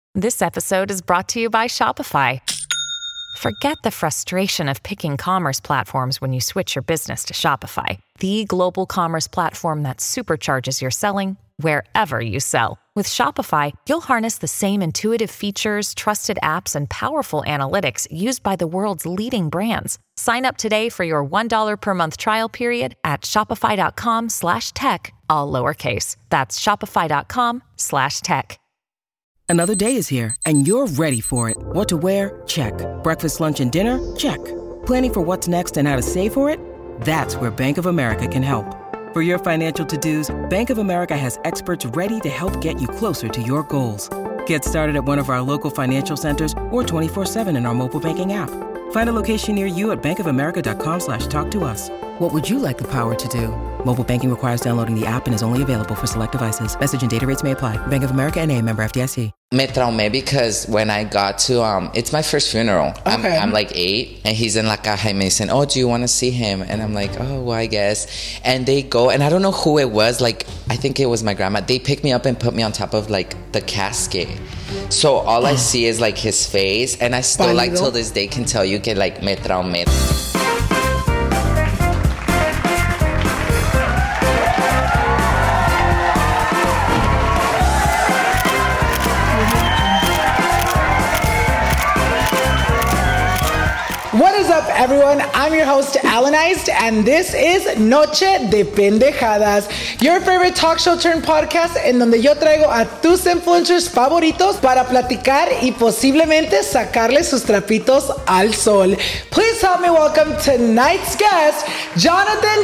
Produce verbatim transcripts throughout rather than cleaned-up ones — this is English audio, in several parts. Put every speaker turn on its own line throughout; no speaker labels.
This episode is brought to you by Shopify. Forget the frustration of picking commerce platforms when you switch your business to Shopify, the global commerce platform that supercharges your selling wherever you sell. With Shopify, you'll harness the same intuitive features, trusted apps, and powerful analytics used by the world's leading brands. Sign up today for your one dollar per month trial period at shopify.com slash tech, all lowercase. That's shopify.com slash tech.
Another day is here, and you're ready for it. What to wear? Check. Breakfast, lunch, and dinner? Check. Planning for what's next and how to save for it? That's where Bank of America can help. For your financial to-dos, Bank of America has experts ready to help get you closer to your goals. Get started at one of our local financial centers or twenty-four seven in our mobile banking app. Find a location near you at bankofamerica.com slash talk to us. What would you like the power to do? Mobile banking requires downloading the app and is only available for select devices. Message and data rates may apply. Bank of America N A, member F D I C.
Me traumé because when I got to, um, it's my first funeral. Okay. I'm, I'm like eight, and he's in la caja, and me saying, oh, do you want to see him? And I'm like, oh, well, I guess. And they go, and I don't know who it was. Like, I think it was my grandma. They picked me up and put me on top of, like, the casket. So all I see is, like, his face, and I still, like, till this day can tell you que, like, me traumé.
What is up, everyone? I'm your host, Alanized, and this is Noche de Pendejadas, your favorite talk show turned podcast en donde yo traigo a tus influencers favoritos para platicar y posiblemente sacarle sus trapitos al sol. Please help me welcome tonight's guest, Jonathan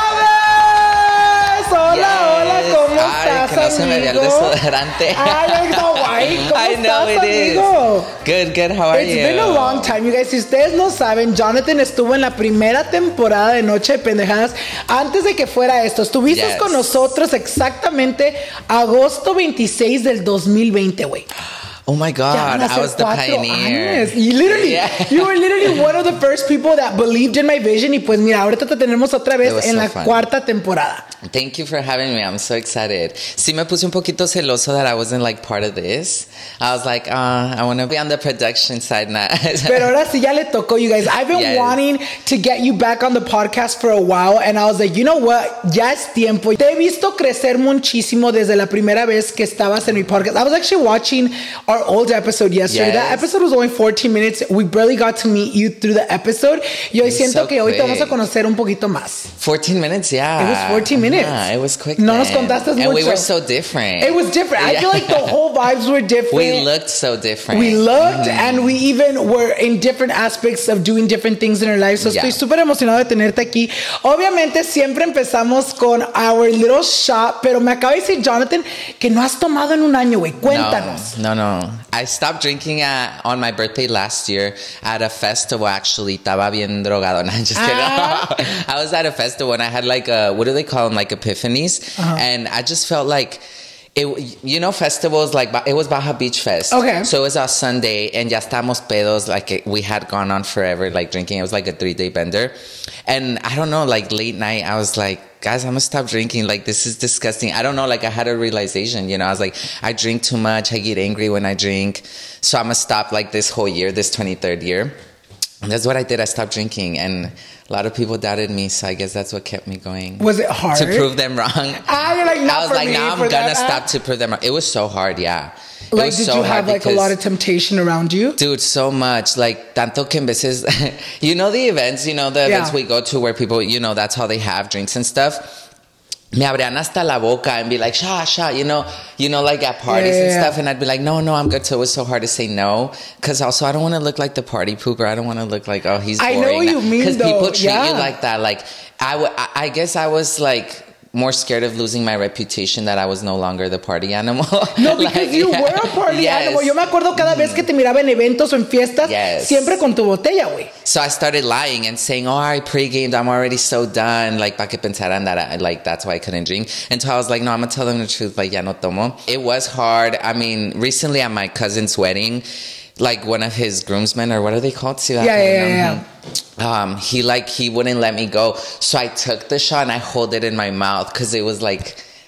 Chavez. Hola, yes. Hola, ¿cómo
Ay,
estás,
que no
amigo?
se me vea el desodorante.
Ay, no, guay, ¿cómo
I know
estás,
it
amigo?
is. Good, good. How are
It's
you?
It's been a long time, you guys. Si ustedes no saben, Jonathan estuvo en la primera temporada de Noche de Pendejadas antes de que fuera esto. Estuviste yes. con nosotros exactamente agosto veintiséis del dos mil veinte, güey.
Oh my God, I was the pioneer.
You literally, yeah. you were literally one of the first people that believed in my vision. Y pues mira, ahorita te tenemos otra vez en so la fun. cuarta temporada.
Thank you for having me. I'm so excited. Sí me puse un poquito celoso that I wasn't like part of this. I was like, uh, I want to be on the production side now.
Pero ahora sí ya le tocó, you guys. I've been yes. wanting to get you back on the podcast for a while. And I was like, you know what? Ya es tiempo. Te he visto crecer muchísimo desde la primera vez que estabas en mi podcast. I was actually watching our old episode yesterday. Yes. That episode was only fourteen minutes. We barely got to meet you through the episode. Y hoy siento so que hoy te vamos a conocer un poquito más.
fourteen minutes, yeah.
It was fourteen minutes.
Yeah, it was quick.
No
then.
nos contaste
and
mucho.
we were so different.
It was different. Yeah. I feel like the whole vibes were different.
We looked so different.
We looked
mm-hmm.
and we even were in different aspects of doing different things in our lives. So yeah. estoy súper emocionado de tenerte aquí. Obviamente siempre empezamos con our little shot, pero me acaba de decir Jonathan que no has tomado en un año, güey. Cuéntanos.
No, no, no. I stopped drinking at, on my birthday last year at a festival, actually. Estaba bien drogado. No, I'm just kidding. Ah. I was at a festival and I had like a, what do they call them? Like epiphanies. Uh-huh. And I just felt like, it, you know, festivals, like, it was Baja Beach Fest.
Okay.
So it was a Sunday and ya estamos pedos, like it, we had gone on forever, like drinking. It was like a three-day bender. And I don't know, like late night, I was like, guys, I'm gonna stop drinking. Like, this is disgusting. I don't know, like I had a realization, you know, I was like, I drink too much. I get angry when I drink. So I'm gonna stop like this whole year, this twenty-third year. And that's what I did. I stopped drinking. And a lot of people doubted me, so I guess that's what kept me going.
Was it hard?
To prove them wrong.
Ah, you're like, not
I was
for
like,
me,
now I'm
for
gonna
that,
stop
huh?
to prove them wrong. It was so hard, yeah. It
like,
was
did
so
you have like a lot of temptation around you?
Dude, so much. Like, tanto que en veces, you know the events, you know the events yeah. we go to where people, you know, that's how they have drinks and stuff. Me abrían hasta la boca and be like, sha, sha, you know, you know, like at parties yeah, yeah, and stuff. Yeah. And I'd be like, no, no, I'm good. So it was so hard to say no. Because also, I don't want to look like the party pooper. I don't want to look like, oh, he's boring.
I know what you mean,
Because people treat
yeah.
you like that. Like, I, w- I guess I was like, more scared of losing my reputation that I was no longer the party animal.
No, because like, you yeah. were a party yes. animal. Yo me acuerdo cada vez que te miraba en eventos o en fiestas, yes. siempre con tu botella, güey.
So I started lying and saying, oh, I pre-gamed. I'm already so done. Like, pa que pensaran that I, like, that's why I couldn't drink. Until I was like, no, I'm going to tell them the truth. Like, ya no tomo. It was hard. I mean, recently at my cousin's wedding, like one of his groomsmen, or what are they called?
Yeah, yeah, yeah, yeah.
Um, he like, he wouldn't let me go. So I took the shot and I hold it in my mouth because it was like,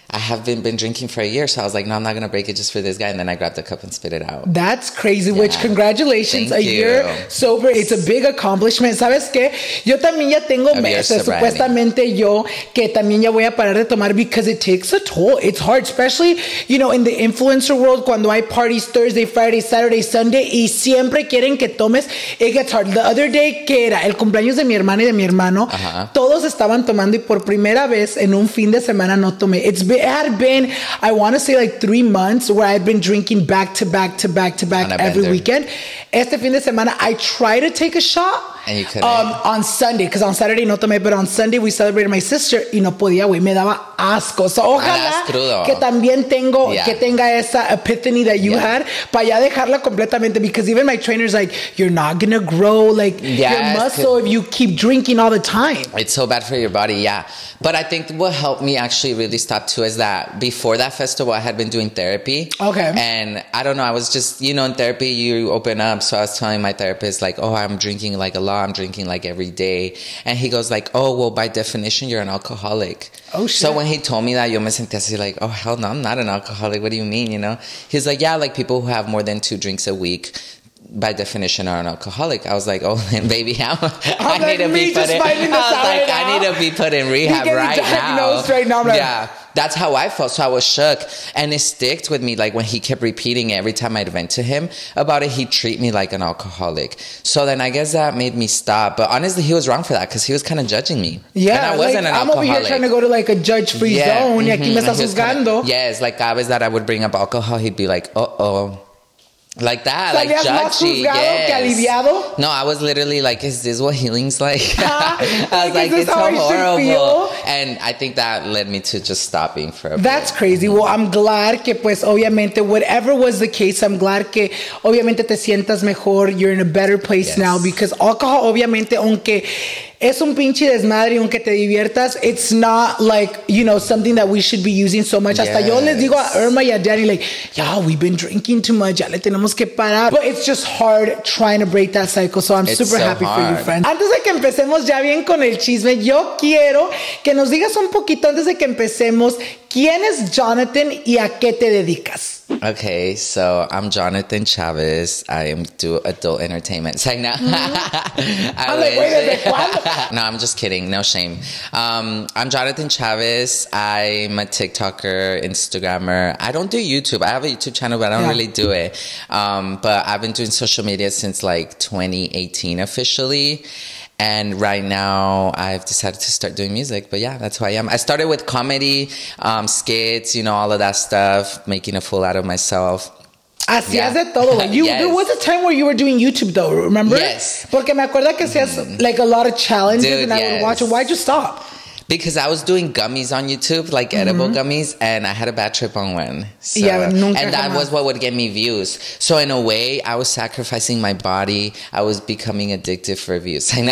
I have been, been drinking for a year, so I was like, no, I'm not going to break it just for this guy. And then I grabbed the cup and spit it out.
That's crazy, yeah. Which congratulations,
Thank
a
you.
year sober. It's a big accomplishment. ¿Sabes qué? Yo también ya tengo meses, supuestamente yo, que también ya voy a parar de tomar because it takes a toll. It's hard, especially, you know, in the influencer world, cuando hay parties Thursday, Friday, Saturday, Sunday, y siempre quieren que tomes, it gets hard. The other day, que era el cumpleaños de mi hermana y de mi hermano, uh-huh. Todos estaban tomando y por primera vez en un fin de semana no tomé. It's been, it had been, I want to say like three months where I'd been drinking back to back to back to back every bender. Weekend. Este fin de semana, I try to take a shot.
And you couldn't?
Um, on Sunday, because on Saturday no tomé, but on Sunday we celebrated my sister y no podía, güey, me daba asco. So ojalá que también tengo, yeah. que tenga esa epiphany that you yeah. had, para ya dejarla completamente, because even my trainer's like, you're not gonna grow, like, yes, your muscle if you keep drinking all the time.
It's so bad for your body, yeah. But I think what helped me actually really stop too is that before that festival, I had been doing therapy.
Okay.
And I don't know, I was just, you know, in therapy, you open up. So I was telling my therapist, like, oh, I'm drinking like a lot. I'm drinking like every day. And he goes like, oh, well, by definition, you're an alcoholic.
Oh, shit.
So when he told me that, yo me sentí así like, oh, hell no, I'm not an alcoholic. What do you mean, you know? He's like, yeah, like people who have more than two drinks a week, by definition, are an alcoholic. I was like, oh, then baby, I'm, I
like,
need to be put in. I was like, I need to be put in rehab right now.
Right now. Like,
yeah, that's how I felt. So I was shook, and it sticked with me. Like when he kept repeating it every time I'd vent to him about it, he'd treat me like an alcoholic. So then I guess that made me stop. But honestly, he was wrong for that because he was kind of judging me.
Yeah,
and I wasn't
like,
an
I'm
alcoholic.
over here trying to go to like a judge-free
yeah,
zone.
Mm-hmm.
Y aquí me estás juzgando.
Kinda, yes, like I was that I would bring up alcohol. He'd be like, uh oh. Like that, like judgy, yes. No, I was literally like, is this what healing's like?
Uh,
I was like, it's so horrible. And I think that led me to just stopping for a bit.
That's crazy. Well, I'm glad que pues obviamente, whatever was the case, I'm glad que obviamente te sientas mejor. You're in a better place yes. now, because alcohol obviamente, aunque es un pinche desmadre, aunque te diviertas, it's not like, you know, something that we should be using so much. Yes. Hasta yo les digo a Irma y a Danny, like, yeah, we've been drinking too much, ya le tenemos que parar. But it's just hard trying to break that cycle, so I'm
it's
super
so
happy
hard.
for you, friend. Antes de que empecemos ya bien con el chisme, yo quiero que nos digas un poquito antes de que empecemos, ¿quién es Jonathan y a qué te dedicas?
Okay, so I'm Jonathan Chavez. I am do adult entertainment. It's like, no.
Mm-hmm. I'm like, wait a minute.
No, I'm just kidding. No shame. Um, I'm Jonathan Chavez. I'm a TikToker, Instagrammer. I don't do YouTube. I have a YouTube channel, but I don't yeah. really do it. Um, but I've been doing social media since like twenty eighteen officially. And right now, I've decided to start doing music. But yeah, that's who I am. I started with comedy, um, skits, you know, all of that stuff, making a fool out of myself.
Hacías yeah. de todo. You, yes. There was a time where you were doing YouTube, though, remember?
Yes.
Porque me acuerdo que hacías mm. like a lot of challenges,
Dude,
and I
yes.
would watch it. Why'd you stop?
Because I was doing gummies on YouTube, like mm-hmm. edible gummies, and I had a bad trip on one. So,
yeah, nunca
and that
jamás.
was what would get me views. So in a way, I was sacrificing my body. I was becoming addicted for views. I, know,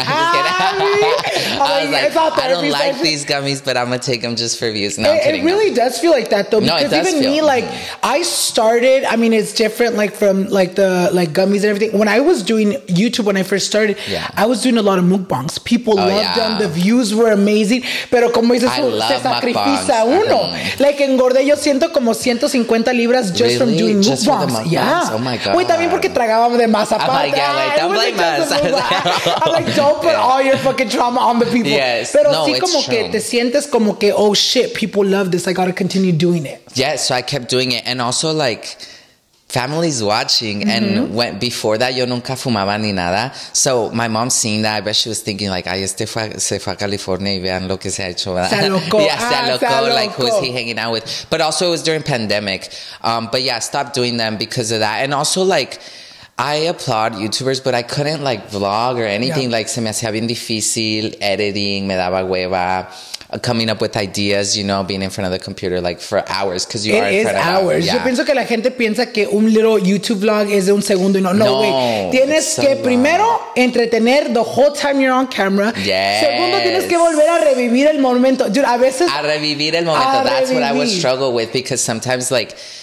I was, I was like, I don't like these gummies, but I'm going to take them just for views. No,
it,
I'm kidding.
It really
no.
does feel like that, though.
No,
because
it does
even
feel,
me, like, I started, I mean, it's different, like, from, like, the, like, gummies and everything. When I was doing YouTube, when I first started,
yeah.
I was doing a lot of mukbangs. People
oh,
loved
yeah.
them. The views were amazing. Pero como dices, se sacrifica uno. Uh-huh. Like, engordé, yo siento como ciento cincuenta libras just
really?
from doing
just
mukbangs. Yeah.
Oh, my God.
Wait, también porque tragaba de masa.
I'm like, yeah, like, don't blame us.
I'm like, don't put yeah. all your fucking trauma on the people.
Yes.
Pero
no,
sí como
true.
que te sientes como que, oh shit, people love this. I gotta continue doing it.
Yeah, so I kept doing it. And also, like, family's watching. Mm-hmm. And when, before that, yo nunca fumaba ni nada. So my mom seeing that, I bet she was thinking, like, ay, este fue, se fue a California y vean lo que se ha hecho.
Se alocó.
Yeah, se
ah,
alocó.
Se alocó.
Like, who is he hanging out with? But also, it was during pandemic. Um, but yeah, I stopped doing them because of that. And also, like, I applaud YouTubers, but I couldn't, like, vlog or anything. Yeah. Like, se me hacía bien difícil, editing, me daba hueva. Coming up with ideas, you know, being in front of the computer like for hours because you
it
are in front of
hours.
Yeah.
Yo pienso que la gente piensa que un little YouTube vlog es de un segundo y no, no, güey. No, tienes que so primero entretener the whole time you're on camera.
Yes.
Segundo, tienes que volver a revivir el momento. Dude, a veces
a revivir el momento. That's revivir. What I would struggle with because sometimes like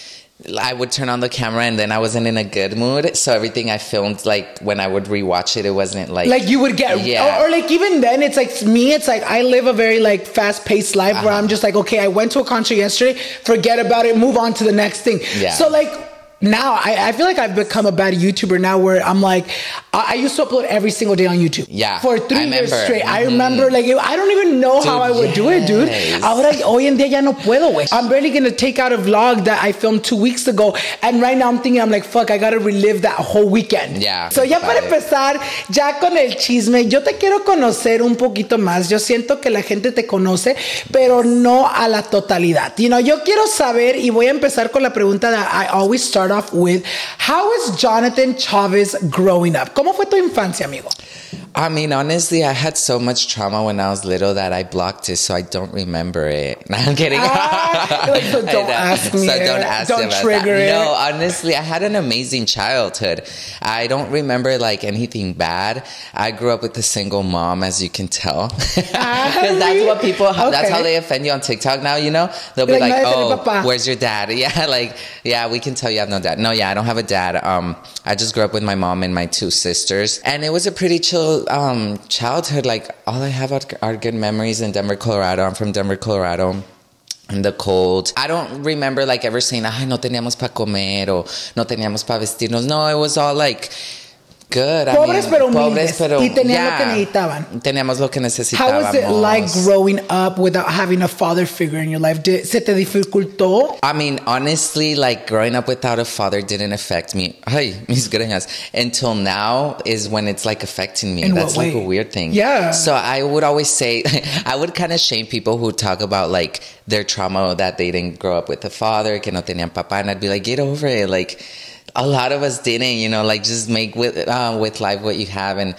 I would turn on the camera and then I wasn't in a good mood. So everything I filmed, like when I would rewatch it, it wasn't like...
Like you would get...
Yeah.
Or, or like even then, it's like me, it's like I live a very like fast-paced life uh-huh. where I'm just like, okay, I went to a concert yesterday, forget about it, move on to the next thing.
Yeah.
So like... Now, I, I feel like I've become a bad YouTuber now where I'm like, I, I used to upload every single day on YouTube.
Yeah.
For three
I
years
remember.
straight.
Mm-hmm.
I remember, like, I don't even know
dude,
how I would
yes.
do it, dude. Ahora, hoy en día ya no puedo, güey. I'm barely going to take out a vlog that I filmed two weeks ago. And right now I'm thinking, I'm like, fuck, I got to relive that whole weekend.
Yeah.
So ya para empezar, ya con el chisme, yo te quiero conocer un poquito más. Yo siento que la gente te conoce, pero no a la totalidad. You know, yo quiero saber, y voy a empezar con la pregunta that I always start off with. How is Jonathan Chavez growing up? ¿Cómo fue tu infancia, amigo?
I mean, honestly, I had so much trauma when I was little that I blocked it, so I don't remember it. No, I'm kidding.
Ah, like, so don't ask me.
So don't ask
Don't
about
trigger
that.
it.
No, honestly, I had an amazing childhood. I don't remember like anything bad. I grew up with a single mom, as you can tell, because
Ah,
that's what people.
okay.
That's how they offend you on TikTok now. You know, they'll be
Like,
like,
"No,
"Oh,
papa."
where's your dad?" Yeah, like, yeah, we can tell you have no dad. No, yeah, I don't have a dad. Um, I just grew up with my mom and my two sisters, and it was a pretty chill um childhood. Like all I have are, are good memories in Denver, Colorado. I'm from Denver, Colorado. In the cold. I don't remember like ever saying, ay, no teníamos pa comer o no teníamos pa vestirnos. No, it was all like good.
Pobres
I mean,
pero humildes.
pobres, pero,
y tenían
yeah,
lo que necesitaban.
Teníamos lo que necesitábamos.
How was it like growing up without having a father figure in your life? Did, ¿Se te dificultó?
I mean, honestly, like growing up without a father didn't affect me. Ay, mis greñas. Until now is when it's like affecting me.
In
That's
what
like
way?
a weird thing.
Yeah.
So I would always say, I would kind of shame people who talk about like their trauma that they didn't grow up with a father, que no tenían papá, and I'd be like, get over it. Like, a lot of us didn't, you know, like just make with uh, with life what you have. And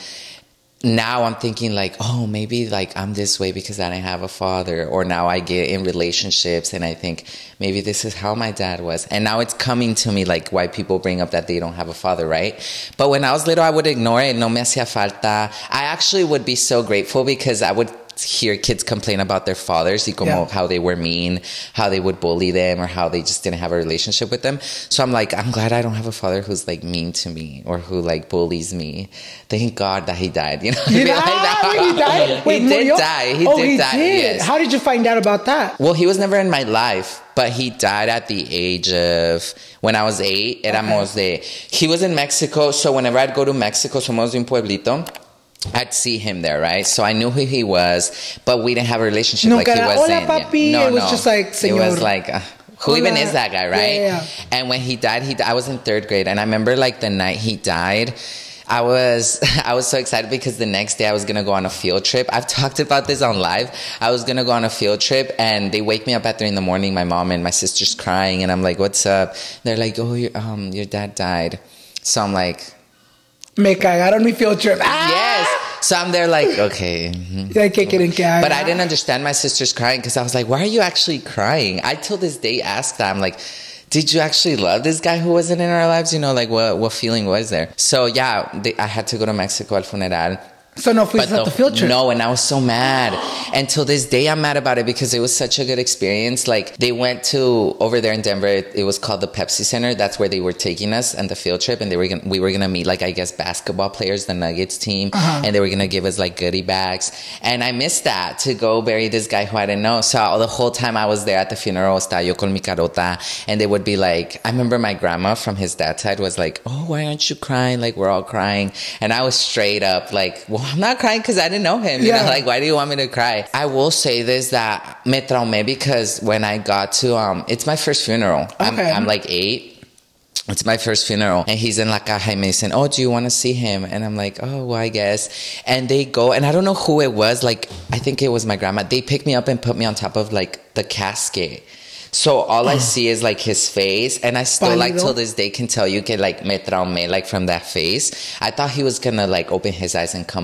now I'm thinking like, oh, maybe like I'm this way because I didn't have a father. Or now I get in relationships and I think maybe this is how my dad was. And now it's coming to me like why people bring up that they don't have a father, right? But when I was little, I would ignore it. No me hacía falta. I actually would be so grateful because I would hear kids complain about their fathers y como
yeah.
how they were mean, how they would bully them, or how they just didn't have a relationship with them. So I'm like, I'm glad I don't have a father who's like mean to me or who like bullies me. Thank God that he died. You know,
He
like
died? Wait, he died? Wait,
he did
murió?
die. He
oh,
did
he
die.
Did.
Yes.
How did you find out about that?
Well, he was never in my life, but he died at the age of when I was eight. Éramos de. He was in Mexico, so whenever I'd go to Mexico, somos de un pueblito. I'd see him there, right? So I knew who he was, but we didn't have a relationship.
Nunca
like he
era,
wasn't.
hola, papi.
No,
It was
no.
just like, señor.
It was like, uh, who
Hola.
even is that guy, right?
Yeah, yeah.
And when he died, he I was in third grade, and I remember like the night he died. I was I was so excited because the next day I was gonna go on a field trip. I've talked about this on live. I was gonna go on a field trip, and they wake me up at three in the morning. My mom and my sister's crying, and I'm like, "What's up?" They're like, "Oh, your um your dad died." So I'm like,
Me cagaron mi field trip. Ah!
yes. So I'm there like, okay.
Like, ¿qué quieren que haga?
But I didn't understand my sister's crying because I was like, why are you actually crying? I till this day ask that. I'm like, did you actually love this guy who wasn't in our lives? You know, like what what feeling was there? So yeah, they, I had to go to Mexico al funeral.
So no fuiste
But
a tu field trip?
No, and I was so mad. And till this day, I'm mad about it because it was such a good experience. Like, they went to, over there in Denver, it, it was called the Pepsi Center. That's where they were taking us and the field trip. And they were gonna, we were going to meet, like, I guess, basketball players, the Nuggets team. Uh-huh. And they were going to give us, like, goodie bags. And I missed that to go bury this guy who I didn't know. So the whole time I was there at the funeral, estaba yo con mi carota. And they would be like, I remember my grandma from his dad's side was like, oh, why aren't you crying? Like, we're all crying. And I was straight up like, well, I'm not crying because I didn't know him. You
yeah.
know, like, why do you want me to cry? I will say this, that me traumé because when I got to, um, it's my first funeral.
Okay.
I'm, I'm like eight. It's my first funeral. And he's in La Caja y me dicen, oh, do you want to see him? And I'm like, oh, well, I guess. And they go, and I don't know who it was. Like, I think it was my grandma. They picked me up and put me on top of, like, the casket. So all I see is like his face, and I still like till this day can tell you que like me traumé like from that face. I thought he was gonna like open his eyes and come out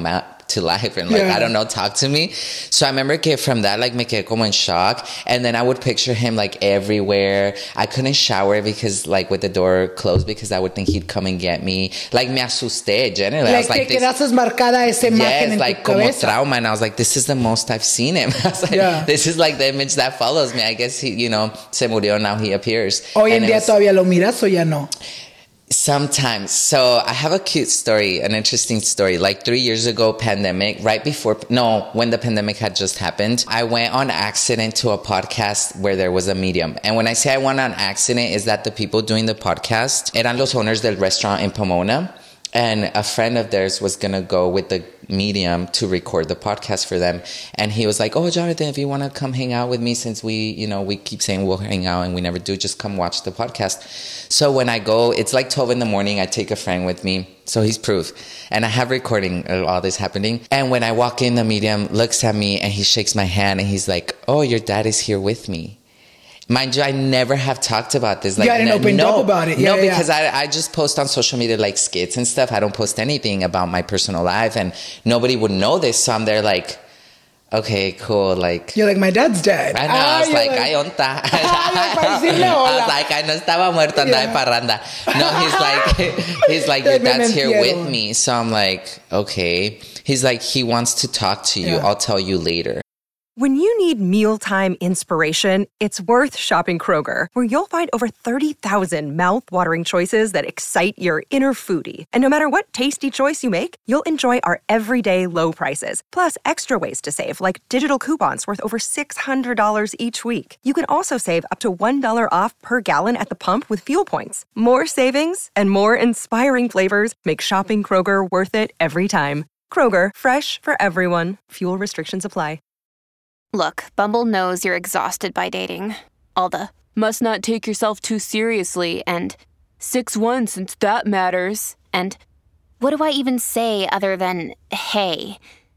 to life and like,
yeah.
I don't know, talk to me. So I remember que from that, like me quedé como en shock. And then I would picture him like everywhere. I couldn't shower because like with the door closed because I would think he'd come and get me. Like me asusté, generally.
Like,
I was like,
que quedaste marcada esa imagen
yes,
en
like
tu
como
cabeza.
trauma. And I was like, this is the most I've seen him. I was like,
yeah.
this is like the image that follows me. I guess he, you know, se murió, now he appears.
Hoy en
and
día
was,
todavía lo miras o ya no?
Sometimes. So I have a cute story, an interesting story. Like three years ago, pandemic, right before, no, when the pandemic had just happened, I went on accident to a podcast where there was a medium. And when I say I went on accident, is that the people doing the podcast eran los owners del restaurant in Pomona. And a friend of theirs was going to go with the medium to record the podcast for them. And he was like, oh, Jonathan, if you want to come hang out with me, since we, you know, we keep saying we'll hang out and we never do, just come watch the podcast. So when I go, it's like twelve in the morning. I take a friend with me. So he's proof. And I have recording of all this happening. And when I walk in, the medium looks at me and he shakes my hand and he's like, oh, your dad is here with me. Mind you, I never have talked about this. Like,
you hadn't
no,
opened
no,
up about it. Yeah,
no,
yeah,
because
yeah.
I, I just post on social media like skits and stuff. I don't post anything about my personal life and nobody would know this. So I'm there like, okay, cool. Like,
you're like, my dad's dead.
I know.
Ah,
I was like,
like,
ay, onta.
I
was like, I no estaba muerto, andaba de parranda. No, he's like, he's like, your dad's here with me. So I'm like, okay. He's like, he wants to talk to you.
Yeah.
I'll tell you later.
When you need mealtime inspiration, it's worth shopping Kroger, where you'll find over thirty thousand mouth-watering choices that excite your inner foodie. And no matter what tasty choice you make, you'll enjoy our everyday low prices, plus extra ways to save, like digital coupons worth over six hundred dollars each week. You can also save up to one dollar off per gallon at the pump with fuel points. More savings and more inspiring flavors make shopping Kroger worth it every time. Kroger, fresh for everyone. Fuel restrictions apply.
Look, Bumble knows you're exhausted by dating. All the, must not take yourself too seriously, and six one since that matters, and what do I even say other than, hey?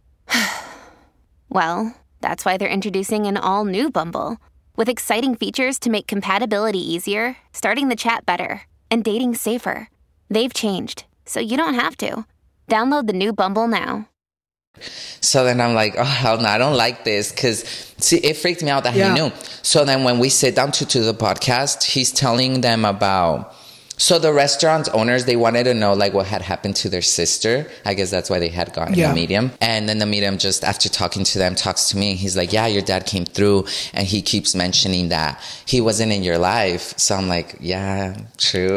Well, that's why they're introducing an all-new Bumble, with exciting features to make compatibility easier, starting the chat better, and dating safer. They've changed, so you don't have to. Download the new Bumble now.
So then I'm like, oh, hell no, I don't like this. Because, see, it freaked me out that
yeah.
he knew. So then when we sit down to, to the podcast, he's telling them about... So the restaurant owners, they wanted to know like what had happened to their sister. I guess that's why they had gotten
yeah.
the medium. And then the medium just, after talking to them, talks to me. And he's like, yeah, your dad came through. And he keeps mentioning that he wasn't in your life. So I'm like, yeah, true.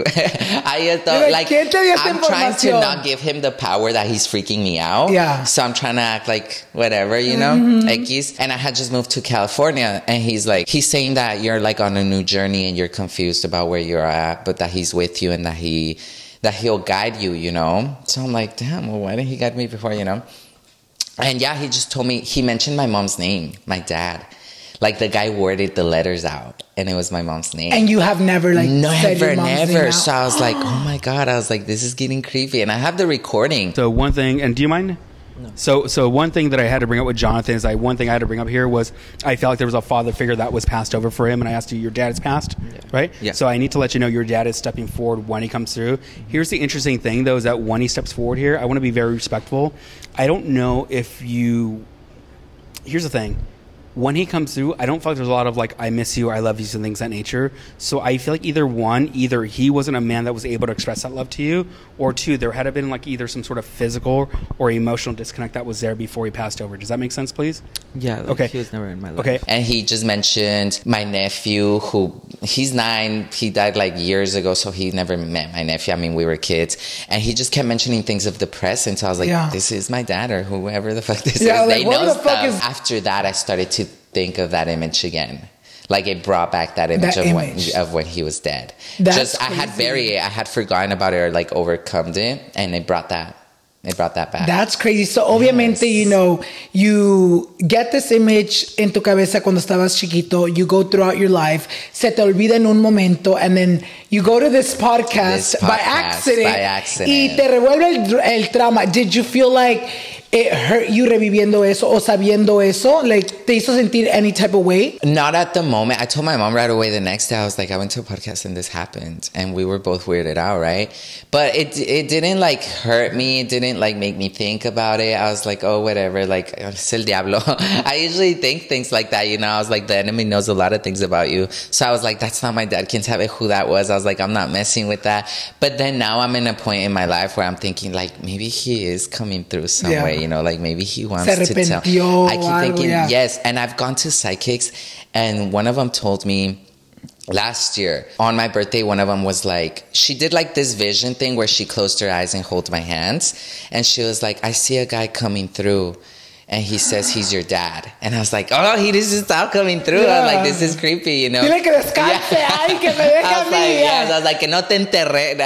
I thought, like, I'm trying to not give him the power that he's freaking me out.
Yeah.
So I'm trying to act like whatever, you know, mm-hmm. X. And I had just moved to California. And he's like, he's saying that you're like on a new journey and you're confused about where you're at, but that he's with you and that he that he'll guide you, you know. So I'm like, damn, well, why didn't he guide me before, you know? And yeah, he just told me, he mentioned my mom's name, my dad. Like the guy worded the letters out and it was my mom's name.
And you have never like
never,
said your mom's
never.
name out?
So I was like, oh my God. I was like, this is getting creepy. And I have the recording.
So one thing, and do you mind? No. So so one thing that I had to bring up with Jonathan is like one thing I had to bring up here was I felt like there was a father figure that was passed over for him, and I asked you, your dad is passed, yeah. right?
Yeah.
So I need to let you know your dad is stepping forward when he comes through. Here's the interesting thing though, is that when he steps forward here, I want to be very respectful. I don't know if you, here's the thing. When he comes through, I don't feel like there's a lot of like, I miss you, or I love you, and things of that nature. So I feel like either one, either he wasn't a man that was able to express that love to you, or two, there had been like either some sort of physical or emotional disconnect that was there before he passed over. Does that make sense, please?
Yeah. Like
okay.
He was never in my life.
Okay.
And he just mentioned my nephew who, he's nine, he died like years ago, so he never met my nephew. I mean, we were kids. And he just kept mentioning things of the press, and so I was like, yeah. this is my dad or whoever the fuck this
yeah,
is.
Like,
they
what
know
the
stuff.
Fuck is-
After that, I started to think of that image again. Like it brought back that image,
that
of,
image.
When, of when he was dead.
That's
just I had buried it, I had forgotten about it or like overcome it, and it brought that it brought that back.
That's crazy. So obviamente, yes. you know, you get this image en tu cabeza cuando estabas chiquito, you go throughout your life, se te olvida en un momento, and then you go to this podcast,
this podcast
by accident,
by accident.
y te revuelve el, el trauma. Did you feel like it hurt you reviviendo eso o sabiendo eso? Like, ¿te hizo sentir any type of way?
Not at the moment. I told my mom right away the next day. I was like, I went to a podcast and this happened. And we were both weirded out, right? But it it didn't, like, hurt me. It didn't, like, make me think about it. I was like, oh, whatever. Like, es el diablo. I usually think things like that, you know? I was like, the enemy knows a lot of things about you. So I was like, that's not my dad. Can't tell me who that was. I was like, I'm not messing with that. But then now I'm in a point in my life where I'm thinking, like, maybe he is coming through some yeah. way, you know? Like, maybe he wants to tell. I keep
algo,
thinking,
yeah.
yes. And I've gone to psychics, and one of them told me last year on my birthday, one of them was like, she did like this vision thing where she closed her eyes and held my hands. And she was like, I see a guy coming through. And he says he's your dad. And I was like, oh, he just stop coming through. Yeah. I was like, this is creepy, you know.
Dile que descanse. Yeah. Ay, que me deje
I was
a mí.
Like,
yeah.
yes. I was like, que no te enterré.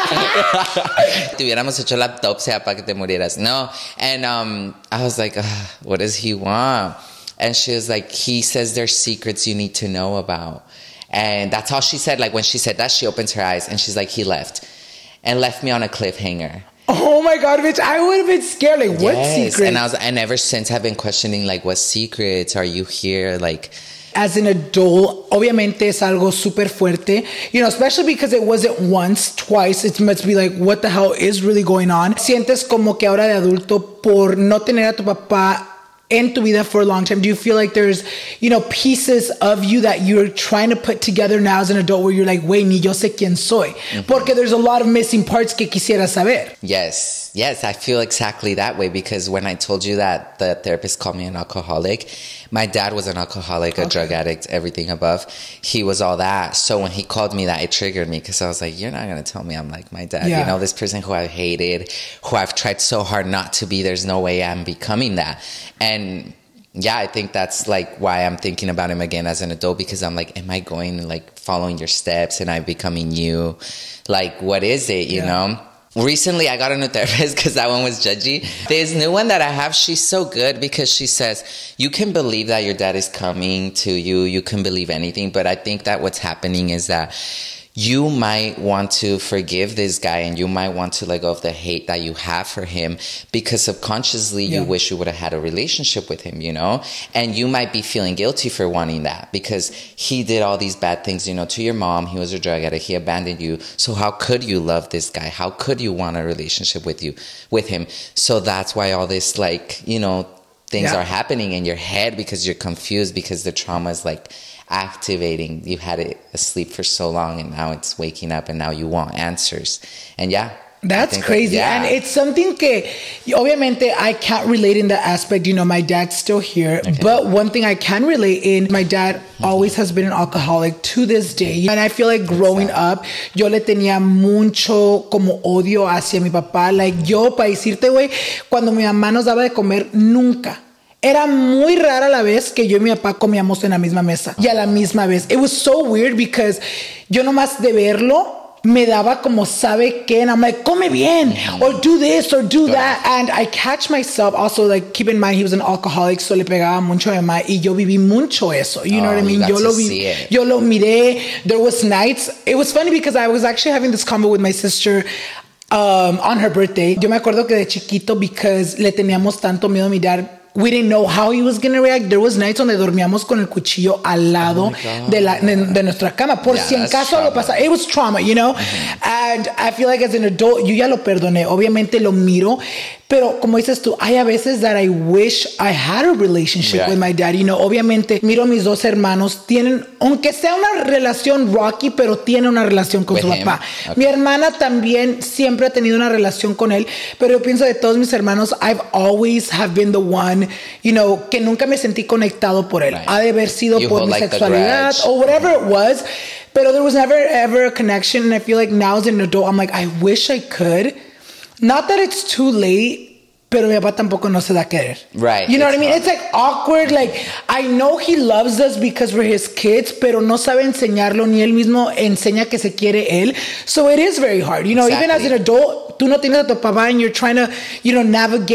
Te hubiéramos hecho la autopsia para que te murieras. No. And um, I was like, what does he want? And she was like, he says there's secrets you need to know about. And that's all she said. Like, when she said that, she opens her eyes and she's like, he left. And left me on a cliffhanger.
Oh my God, bitch, I would have been scared. Like, what
yes.
secrets?
And I was, and ever since I've been questioning, like, what secrets are you here? Like,
as an adult, obviamente es algo super fuerte, you know, especially because it wasn't once, twice. It must be like, what the hell is really going on? Sientes como que ahora de adulto, por no tener a tu papá in tu vida for a long time, do you feel like there's, you know, pieces of you that you're trying to put together now as an adult where you're like, wait, ni yo sé quién soy? Mm-hmm. Porque there's a lot of missing parts que quisiera saber.
Yes, yes, I feel exactly that way, because when I told you that the therapist called me an alcoholic, my dad was an alcoholic, a okay. drug addict, everything above. He was all that. So when he called me that, it triggered me, because I was like, you're not going to tell me I'm like my dad. Yeah. You know, this person who I hated, who I've tried so hard not to be, there's no way I'm becoming that. And yeah, I think that's like why I'm thinking about him again as an adult, because I'm like, am I going like following your steps and I'm becoming you? Like, what is it, you yeah. know? Recently, I got a new therapist because that one was judgy. This new one that I have, she's so good because she says, you can believe that your dad is coming to you. You can believe anything. But I think that what's happening is that you might want to forgive this guy and you might want to let go of the hate that you have for him, because subconsciously yeah. you wish you would have had a relationship with him, you know? And you might be feeling guilty for wanting that because he did all these bad things, you know, to your mom. He was a drug addict. He abandoned you. So how could you love this guy? How could you want a relationship with you, with him? So that's why all this, like, you know, things yeah. are happening in your head, because you're confused, because the trauma is like activating. You had it asleep for so long and now it's waking up and now you want answers. And yeah,
that's crazy. That, yeah. And it's something que obviamente I can't relate in that aspect. You know, my dad's still here, okay. but one thing I can relate in, my dad mm-hmm. always has been an alcoholic to this day. And I feel like growing up, yo le tenía mucho como odio hacia mi papá. Like, yo, para decirte, güey, cuando mi mamá nos daba de comer, nunca. Era muy rara la vez que yo y mi papá comíamos en la misma mesa y a la misma vez. It was so weird because yo nomás de verlo me daba como sabe qué, and I'm like, come bien, or do this or do that. And I catch myself also, like, keep in mind he was an alcoholic, so le pegaba mucho a mi mamá y yo viví mucho eso. You know oh, what I mean? Yo lo vi, yo lo miré. There was nights. It was funny because I was actually having this convo with my sister um, on her birthday. Yo me acuerdo que de chiquito, because le teníamos tanto miedo a mi dad, we didn't know how he was going to react. There was nights donde dormíamos con el cuchillo al lado oh de, la, de, de nuestra cama. Por yeah, si en caso algo pasa. It was trauma, you know? Mm-hmm. And I feel like as an adult, yo ya lo perdoné. Obviamente lo miro. Pero como dices tú, hay a veces that I wish I had a relationship yeah. with my dad. You know, obviamente miro a mis dos hermanos. Tienen, aunque sea una relación rocky, pero tiene una relación con with su him. papá. Okay. Mi hermana también siempre ha tenido una relación con él. Pero yo pienso de todos mis hermanos, I've always have been the one, you know, que nunca me sentí conectado por él. Right. Ha de haber sido you por mi like sexualidad or whatever it was. Pero there was never ever a connection. And I feel like now as an adult, I'm like, I wish I could. Not that it's too late, pero mi papá tampoco no se da querer.
Right.
You know what I mean?
Hard.
It's like awkward. Like, I know he loves us because we're his kids, pero no sabe enseñarlo, ni él mismo enseña que se quiere él. So it is very hard. You know, exactly. Even as an adult, tú no tienes a tu papá and you're trying to, you know, navigate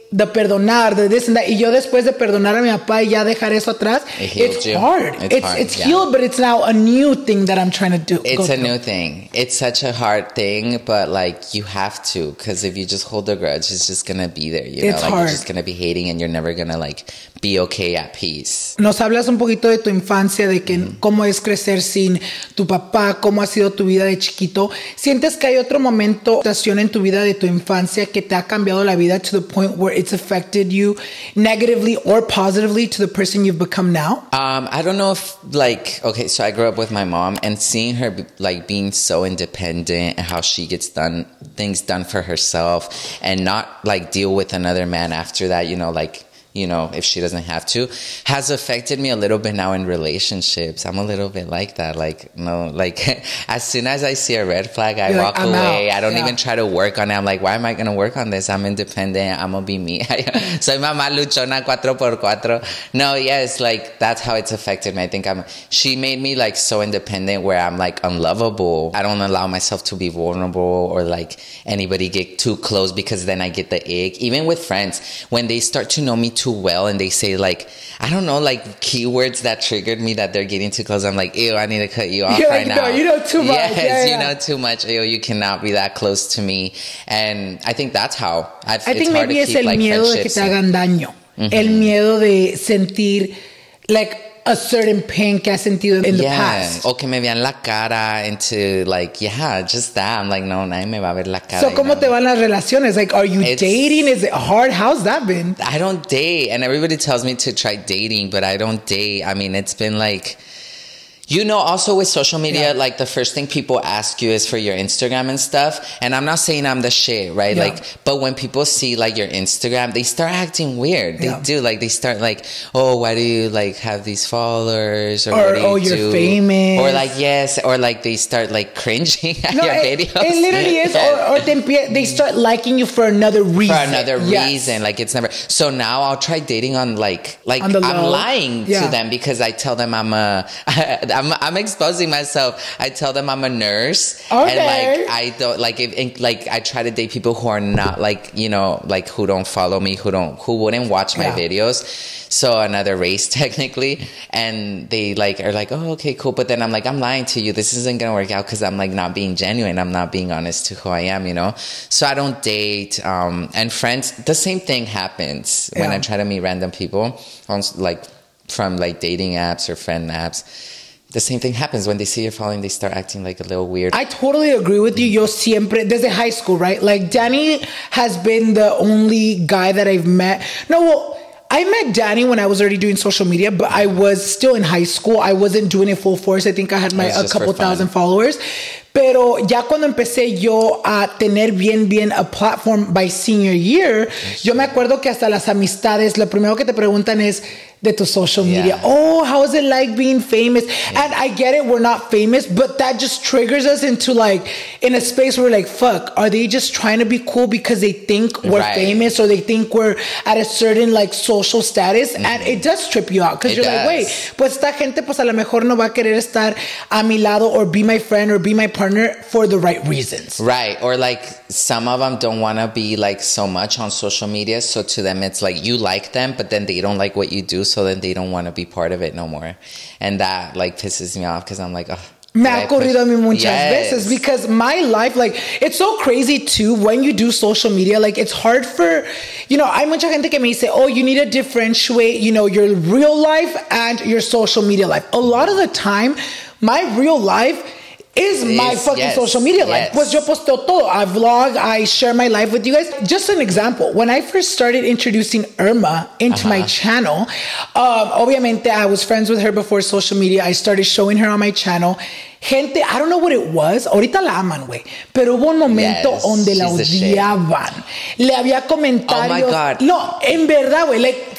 de perdonar, de this and that. Y yo después de perdonar a mi papá y ya dejar eso atrás,
it it's
you. hard.
It's,
it's
hard.
It's
yeah.
healed, but it's now a new thing that I'm trying to do.
It's a through. new thing. It's such a hard thing, but like you have to, because if you just hold a grudge, it's just gonna be there. You know,
it's
like
hard.
You're just gonna be hating, and you're never gonna like be okay at peace.
Nos hablas un poquito de tu infancia, de que mm-hmm. cómo es crecer sin tu papá, cómo ha sido tu vida de chiquito. ¿Sientes que hay otro momento, situación en tu vida de tu infancia que te ha cambiado la vida to the point where it's affected you negatively or positively to the person you've become now?
Um, I don't know if like, okay, so I grew up with my mom, and seeing her like being so independent and how she gets done things done for herself and not like deal with another man after that, you know, like, you know, if she doesn't have to, has affected me a little bit now in relationships. I'm a little bit like that. Like, no, like, as soon as I see a red flag, I You're walk like, away. Out. I don't yeah. even try to work on it. I'm like, why am I going to work on this? I'm independent. I'm going to be me. Soy mamá luchona cuatro por cuatro. No, yes, like, that's how it's affected me. I think I'm, she made me, like, so independent where I'm, like, unlovable. I don't allow myself to be vulnerable or, like, anybody get too close because then I get the ick. Even with friends, when they start to know me too well and they say like, I don't know, like keywords that triggered me that they're getting too close, I'm like, ew, I need to cut you off
You're
right
like,
now.
No, you know too much.
Yes,
yeah, yeah.
you know too much. Ew, you cannot be that close to me. And I think that's how I've,
I
it's
think
hard
maybe
to
es
keep,
el
like,
miedo de que te hagan daño. Mm-hmm. El miedo de sentir like a certain pain que has sentido in the
yeah.
past.
O que me vean la cara into like, yeah, just that. I'm like, no, nadie me va a ver la cara.
So, ¿cómo
know?
te van las relaciones? Like, are you
it's,
dating? Is it hard? How's that been?
I don't date. And everybody tells me to try dating, but I don't date. I mean, it's been like, you know, also with social media, yeah. like the first thing people ask you is for your Instagram and stuff. And I'm not saying I'm the shit, right? Yeah. Like, but when people see like your Instagram, they start acting weird. They yeah. do. Like, they start like, oh, why do you like have these followers? Or,
or
what do you
oh,
do?
You're famous.
Or like, yes. Or like they start like cringing at
no,
your
it,
videos.
It literally is. Or, or they, they start liking you for another reason.
For another
yes.
reason. Like, it's never. So now I'll try dating on like, like
on
I'm lying
yeah.
to them because I tell them I'm a, I'm, I'm exposed myself. I tell them I'm a nurse,
okay.
and like I don't like if like I try to date people who are not like, you know, like who don't follow me, who don't who wouldn't watch my yeah. videos. So another race technically, and they like are like, oh, okay, cool. But then I'm like, I'm lying to you. This isn't gonna work out because I'm like not being genuine. I'm not being honest to who I am, you know. So I don't date. Um, and friends, the same thing happens yeah. when I try to meet random people on like from like dating apps or friend apps. The same thing happens when they see your following, they start acting like a little weird.
I totally agree with you. Yo siempre, desde high school, right? Like, Danny has been the only guy that I've met. No, well, I met Danny when I was already doing social media, but I was still in high school. I wasn't doing it full force. I think I had my a couple thousand followers. Pero ya cuando empecé yo a tener bien, bien a platform by senior year, yo me acuerdo que hasta las amistades, lo primero que te preguntan es de tu social media. Yeah. Oh, how is it like being famous? Yeah. And I get it, we're not famous, but that just triggers us into like, in a space where we're like, fuck, are they just trying to be cool because they think we're right. famous or they think we're at a certain like social status? Mm-hmm. And it does trip you out because you're does. like, wait, pues esta gente pues a lo mejor no va a querer estar a mi lado or be my friend or be my partner for the right reasons.
Right. Or like some of them don't want to be like so much on social media. So to them, it's like you like them, but then they don't like what you do. So then they don't want to be part of it no more. And that like pisses me off because I'm like, oh.
Me ha ocurrido a mí muchas yes. veces because my life, like, it's so crazy too when you do social media. Like, it's hard for, you know, hay mucha gente que me dice, oh, you need to differentiate, you know, your real life and your social media life. A lot of the time, my real life is my is, fucking yes, social media life. Yes. Pues yo posteo todo. I vlog, I share my life with you guys. Just an example, when I first started introducing Irma into uh-huh. my channel, um, obviamente I was friends with her before social media. I started showing her on my channel. Gente, I don't know what it was. Ahorita la aman, güey. Pero hubo un momento yes, donde la odiaban. Le había comentarios.
Oh my God.
No, en verdad, güey. Like,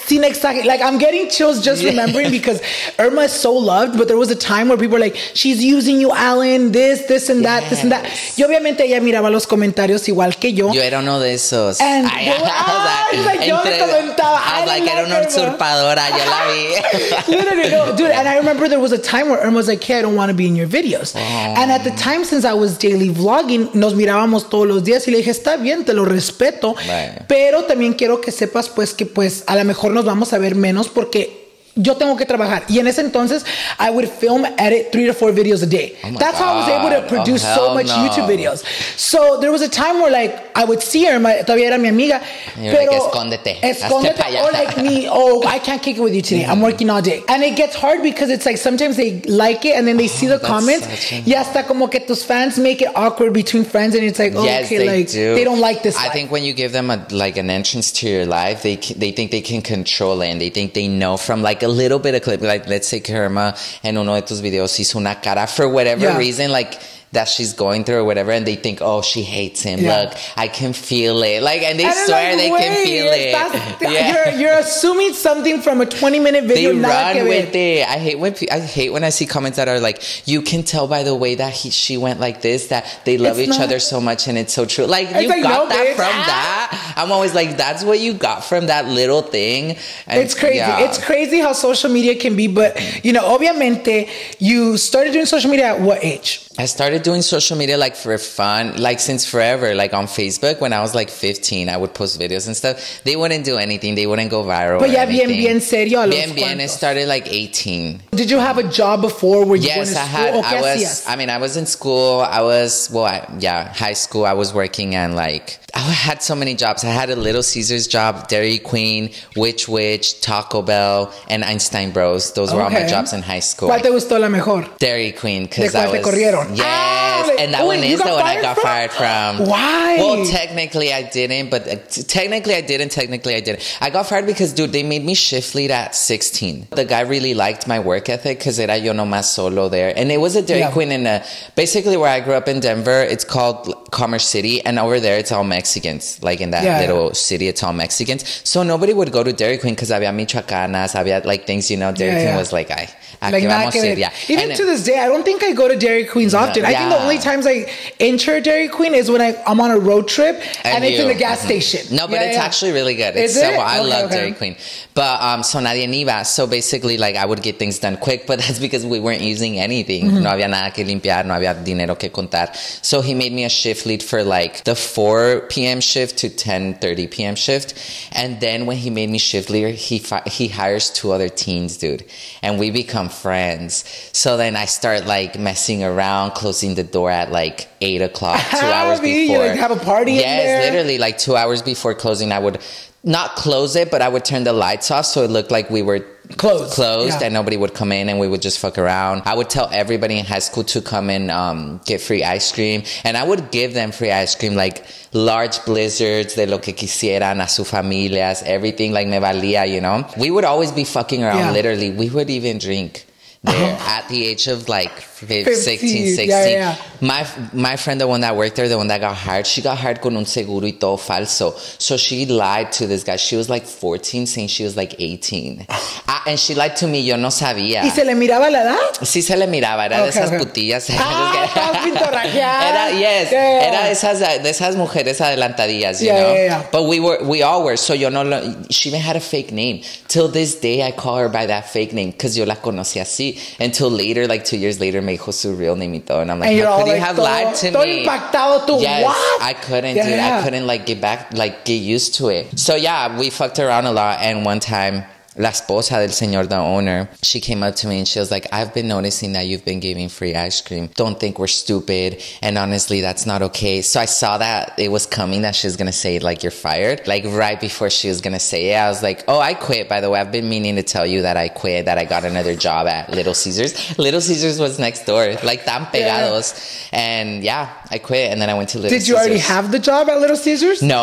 sin exagerar. Like, I'm getting chills just yeah. remembering because Irma is so loved, but there was a time where people were like, she's using you, Alan, this, this, and that, yes. this, and that. Y obviamente ella miraba los comentarios igual que yo.
Yo era uno de esos.
And Ay, were, ah, I was like, yo le comentaba.
I was like, era una usurpadora, yo la vi.
Literally, no, dude. And I remember there was a time where Irma was like, hey, I don't want to be in your videos. Oh. And at the time, since I was daily vlogging, nos mirábamos todos los días y le dije, está bien, te lo respeto, right. pero también quiero que sepas, pues, que pues a lo mejor nos vamos a ver menos porque yo tengo que trabajar. Y en ese entonces, I would film, edit three to four videos a day. Oh That's God. how I was able to produce oh, so much no. YouTube videos. So there was a time where like, I would see her, my, todavía era mi amiga.
You're pero, like, escóndete.
Escóndete. Or like me, oh, I can't kick it with you today. Mm-hmm. I'm working all day. And it gets hard because it's like, sometimes they like it and then they oh, see the comments. A... Y hasta como que tus fans make it awkward between friends and it's like, oh,
yes,
okay,
they
like,
do.
they don't like this
I
life.
think when you give them a like an entrance to your life, they they think they can control it and they think they know from like a little bit of clip, like let's say Irma en uno de tus videos hizo una cara for whatever yeah. reason, like that she's going through or whatever, and they think, oh, she hates him. Yeah. Look, I can feel it. Like, and they and swear like, they can feel it.
Yeah. You're, you're assuming something from a twenty minute video.
They run with it. I hate when I hate when I see comments that are like, you can tell by the way that he she went like this that they love it's each not, other so much, and it's so true. Like you like, got no, that bitch. from ah. that. I'm always like, that's what you got from that little thing. And
it's crazy. Yeah. It's crazy how social media can be. But you know, obviamente, you started doing social media at what age?
I started doing social media like for fun, like since forever, like on Facebook. When I was like fifteen, I would post videos and stuff. They wouldn't do anything. They wouldn't go viral.
But yeah, bien, bien serio.
Bien, bien. It started like eighteen.
Did you have a job before? Were you
yes,
going to
I had.
school?
I was. I mean, I was in school. I was well, I, yeah, high school. I was working and like I had so many jobs. I had a Little Caesars job, Dairy Queen, Witch Witch, Taco Bell, and Einstein Bros. Those were okay. all my jobs in high school.
¿Cuál te gustó la mejor?
Dairy Queen, because I was.
¿De cuál te corrieron?
Yes,
ah,
and that one is the one I got from? fired from.
Why?
Well, technically I didn't, but uh, t- technically I didn't. Technically I didn't. I got fired because, dude, they made me shift lead at sixteen. The guy really liked my work ethic because era yo nomás solo there, and it was a Dairy yeah. Queen in a basically where I grew up in Denver. It's called Commerce City, and over there it's all Mexicans. Like in that yeah. little city, it's all Mexicans. So nobody would go to Dairy Queen because había michoacanas, había like things, you know. Dairy yeah, Queen yeah. was like, ay,
like vamos a ir, yeah. Even and to this day, I don't think I go to Dairy Queens often. No, yeah. I think the only times I enter Dairy Queen is when I, I'm on a road trip and, and it's in the gas mm-hmm. station.
No, but
yeah,
it's
yeah.
actually really good. It's
is
so
it?
well. I
okay,
love
okay.
Dairy Queen. But um, so nadie iba. So basically, like I would get things done quick, but that's because we weren't using anything. Mm-hmm. No había nada que limpiar, no había dinero que contar. So he made me a shift lead for like the four p.m. shift to ten thirty p.m. shift. And then when he made me shift leader, he fi- he hires two other teens, dude. And we become friends. So then I start like messing around, closing the door at like eight o'clock, two hours before.
You like have a party
yes,
in there?
Literally like two hours before closing, I would not close it, but I would turn the lights off so it looked like we were closed, closed yeah. and nobody would come in and we would just fuck around. I would tell everybody in high school to come and um, get free ice cream, and I would give them free ice cream, like large blizzards de lo que quisieran, a sus familias, everything, like me valía, you know. We would always be fucking around, yeah. literally. We would even drink there at the age of like fifteen, sixteen, sixteen. Yeah, yeah. My my friend, the one that worked there, the one that got hired, she got hired con un seguro y todo falso. So she lied to this guy. She was like fourteen, saying she was like eighteen. ah, and she lied to me, yo no sabía.
¿Y se le miraba la edad?
Sí se le miraba, era okay, de esas
okay.
putillas.
Ah,
era, yes, yeah, yeah. Era de esas, de esas mujeres adelantadillas, you
yeah,
know?
Yeah, yeah.
But we were, we all were, so yo no lo, she even had a fake name. Till this day, I call her by that fake name, because yo la conocí así. Until later, like two years later, me dijo su real name y todo. And I'm like,
and
how could
like,
you have
todo,
lied to
todo
me?
Impactado tú.
Yes,
what?
I couldn't,
yeah,
dude.
yeah.
I couldn't, like, get back, like, get used to it. So, yeah, we fucked around a lot. And one time, la esposa del señor, the owner, she came up to me and she was like, I've been noticing that you've been giving free ice cream. Don't think we're stupid. And honestly, that's not okay. So I saw that it was coming, that she was going to say, like, you're fired. Like, right before she was going to say it, I was like, oh, I quit, by the way. I've been meaning to tell you that I quit, that I got another job at Little Caesars. Little Caesars was next door, like, tan pegados. Yeah. And yeah, I quit. And then I went to Little Caesars.
Did you
Caesars.
already have the job at Little Caesars?
No.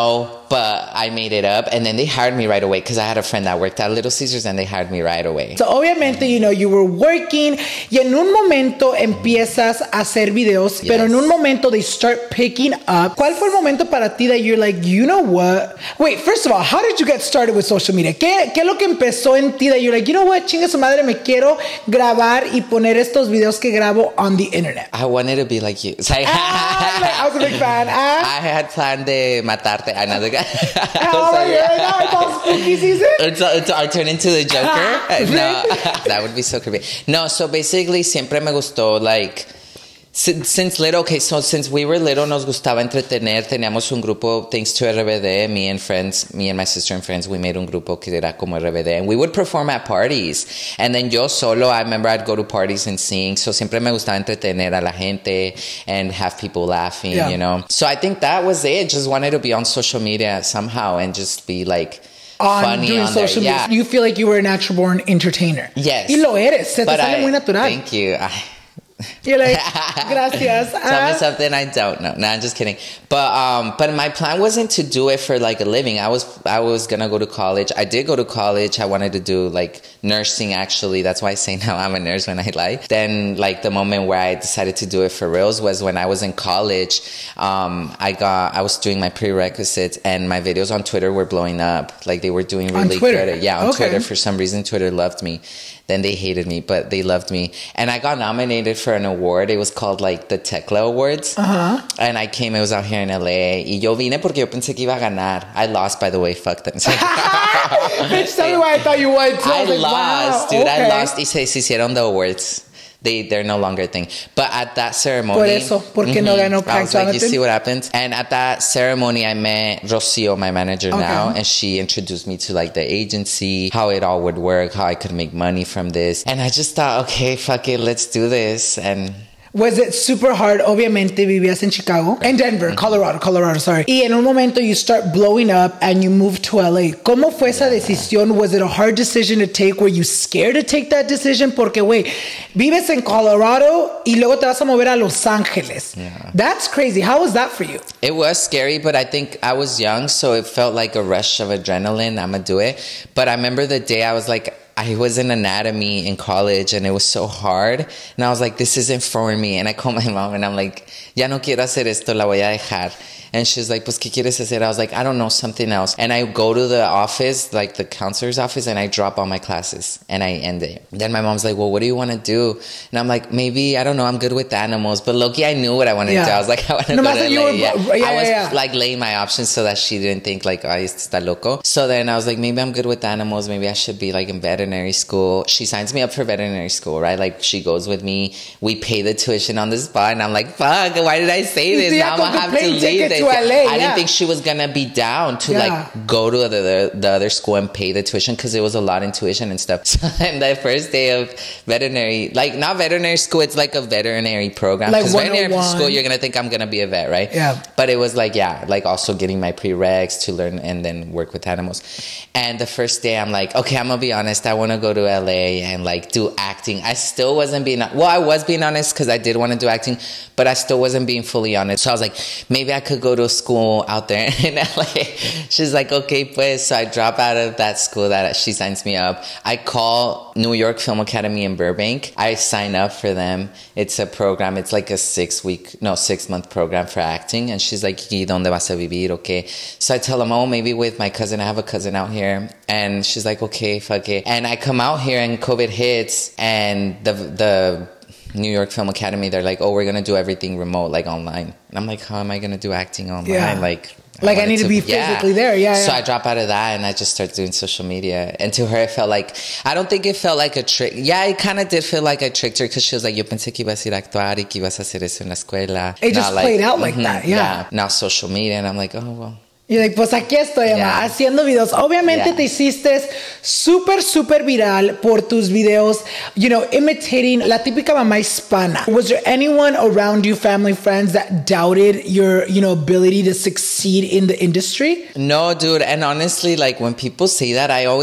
but I made it up. And then they hired me right away because I had a friend that worked at Little Caesars and they hired me right away.
So obviamente, you know, you were working y en un momento empiezas a hacer videos, yes. pero en un momento they start picking up. ¿Cuál fue el momento para ti that you're like, you know what? Wait, first of all, how did you get started with social media? ¿Qué, qué es lo que empezó en ti that you're like, you know what, chinga su madre, me quiero grabar y poner estos videos que grabo on the internet?
I wanted to be like you. So
ah, like, I was a big fan. Ah.
I had planned de matarte. Another guy.
Oh my God, now it's all spooky season.
It's, it's, I turn into the Joker. No, that would be so creepy. No, so basically siempre me gustó, like, since, since little, okay, so since we were little, nos gustaba entretener. Teníamos un grupo, thanks to R B D, me and friends, me and my sister and friends, we made un grupo que era como R B D. And we would perform at parties. And then yo solo, I remember I'd go to parties and sing. So siempre me gustaba entretener a la gente and have people laughing, yeah. you know. So I think that was it. Just wanted to be on social media somehow and just be like,
on
funny
doing
on
social
there.
media.
Yeah.
You feel like you were a natural born entertainer.
Yes.
Y lo eres. Se te
but
sale
I,
muy natural.
Thank you. I,
You're like, gracias.
Tell
uh,
me something I don't know. No, I'm just kidding. But um, but my plan wasn't to do it for like a living. I was I was gonna go to college. I did go to college. I wanted to do like nursing. Actually, that's why I say now I'm a nurse when I lie. Then like the moment where I decided to do it for reals was when I was in college. Um, I got I was doing my prerequisites and my videos on Twitter were blowing up. Like they were doing really
on Twitter.
good. Yeah, on
okay.
Twitter. For some reason, Twitter loved me. Then they hated me, but they loved me. And I got nominated for an award. It was called like the Tecla Awards.
Uh-huh.
And I came, it was out here in L A. Y yo vine porque yo pensé que iba a ganar. I lost, by the way. Fuck them.
Bitch, tell me why I thought you won.
I, I
like,
lost,
wow,
dude.
okay.
I lost. Y se, se hicieron the awards. They, they're no longer a thing. But at that ceremony...
Por eso, porque mm-hmm, no ganó
I was
Jonathan?
like, you see what happens? And at that ceremony, I met Rocio, my manager okay. now, and she introduced me to like the agency, how it all would work, how I could make money from this. And I just thought, okay, fuck it, let's do this. And...
Was it super hard? Obviamente vivías en Chicago, en Denver, mm-hmm. Colorado, Colorado, sorry. Y en un momento you start blowing up and you move to L A. ¿Cómo fue esa decisión? Was it a hard decision to take? Were you scared to take that decision? Porque, wait, vives en Colorado y luego te vas a mover a Los Angeles. Yeah. That's crazy. How was that for you?
It was scary, but I think I was young, so it felt like a rush of adrenaline. I'm gonna do it. But I remember the day I was like, I was in anatomy in college and it was so hard. And I was like, this isn't for me. And I called my mom and I'm like, ya no quiero hacer esto, la voy a dejar. And she's like, pues, ¿qué quieres hacer? I was like, I don't know, something else. And I go to the office, like the counselor's office, and I drop all my classes and I end it. Then my mom's like, well, what do you want to do? And I'm like, maybe, I don't know, I'm good with animals. But low-key, I knew what I wanted yeah. to do. I was like, I want to
no
go to L A.
Were,
yeah.
yeah,
I was
yeah.
like laying my options so that she didn't think like, ay, está loco. So then I was like, maybe I'm good with animals. Maybe I should be like in veterinary school. She signs me up for veterinary school, right? Like she goes with me. We pay the tuition on the spot. And I'm like, fuck, why did I say this? Now I'm going to have to leave this.
To L A,
I
yeah.
didn't think she was going to be down to
yeah.
like go to the, the, the other school and pay the tuition because it was a lot in tuition and stuff. So then the first day of veterinary, like not veterinary school, it's like a veterinary program.
Like
veterinary school, you're going to think I'm going to be a vet, right?
Yeah.
But it was like, yeah, like also getting my prereqs to learn and then work with animals. And the first day I'm like, okay, I'm going to be honest. I want to go to L A and like do acting. I still wasn't being, well, I was being honest because I did want to do acting, but I still wasn't being fully honest. So I was like, maybe I could go to a school out there in L A. She's like, okay, pues. So I drop out of that school that she signs me up. I call New York Film Academy in Burbank. I sign up for them. It's a program. It's like a six week, no, six month program for acting. And she's like, ¿Y dónde vas a vivir? Okay. So I tell them, oh, maybe with my cousin. I have a cousin out here. And she's like, okay, fuck it. And I come out here and COVID hits and the, the, New York Film Academy, they're like, oh, we're going to do everything remote, like online. And I'm like, how am I going to do acting online?
Yeah.
Like,
like I, I need to, to be physically
yeah.
there. Yeah,
So
yeah.
I drop out of that and I just start doing social media. And to her, it felt like, I don't think it felt like a trick. Yeah, it kind of did feel like I tricked her because she was like, yo pensé que ibas a ir a actuar y que ibas a hacer eso en la escuela.
It just
Not
played
like,
out like
mm-hmm,
that. Yeah.
yeah. Now social media. And I'm like, oh, well.
Y like, pues aquí estoy, Emma, yeah. haciendo videos. Obviamente yeah. te hiciste súper, súper viral por tus videos, you know, imitating la típica mamá hispana. Was there anyone around you, family, friends, that doubted your, you know, ability to succeed in the industry?
No, dude. And honestly, like when people say that, I always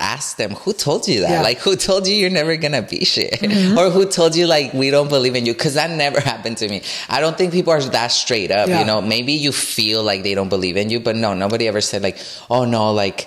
ask them, who told you that?
Yeah.
Like, who told you you're never gonna be shit?
Mm-hmm.
Or who told you, like, we don't believe in you? Because that never happened to me. I don't think people are that straight up,
yeah.
you know? Maybe you feel like they don't believe in you, but no, nobody ever said, like, oh, no, like,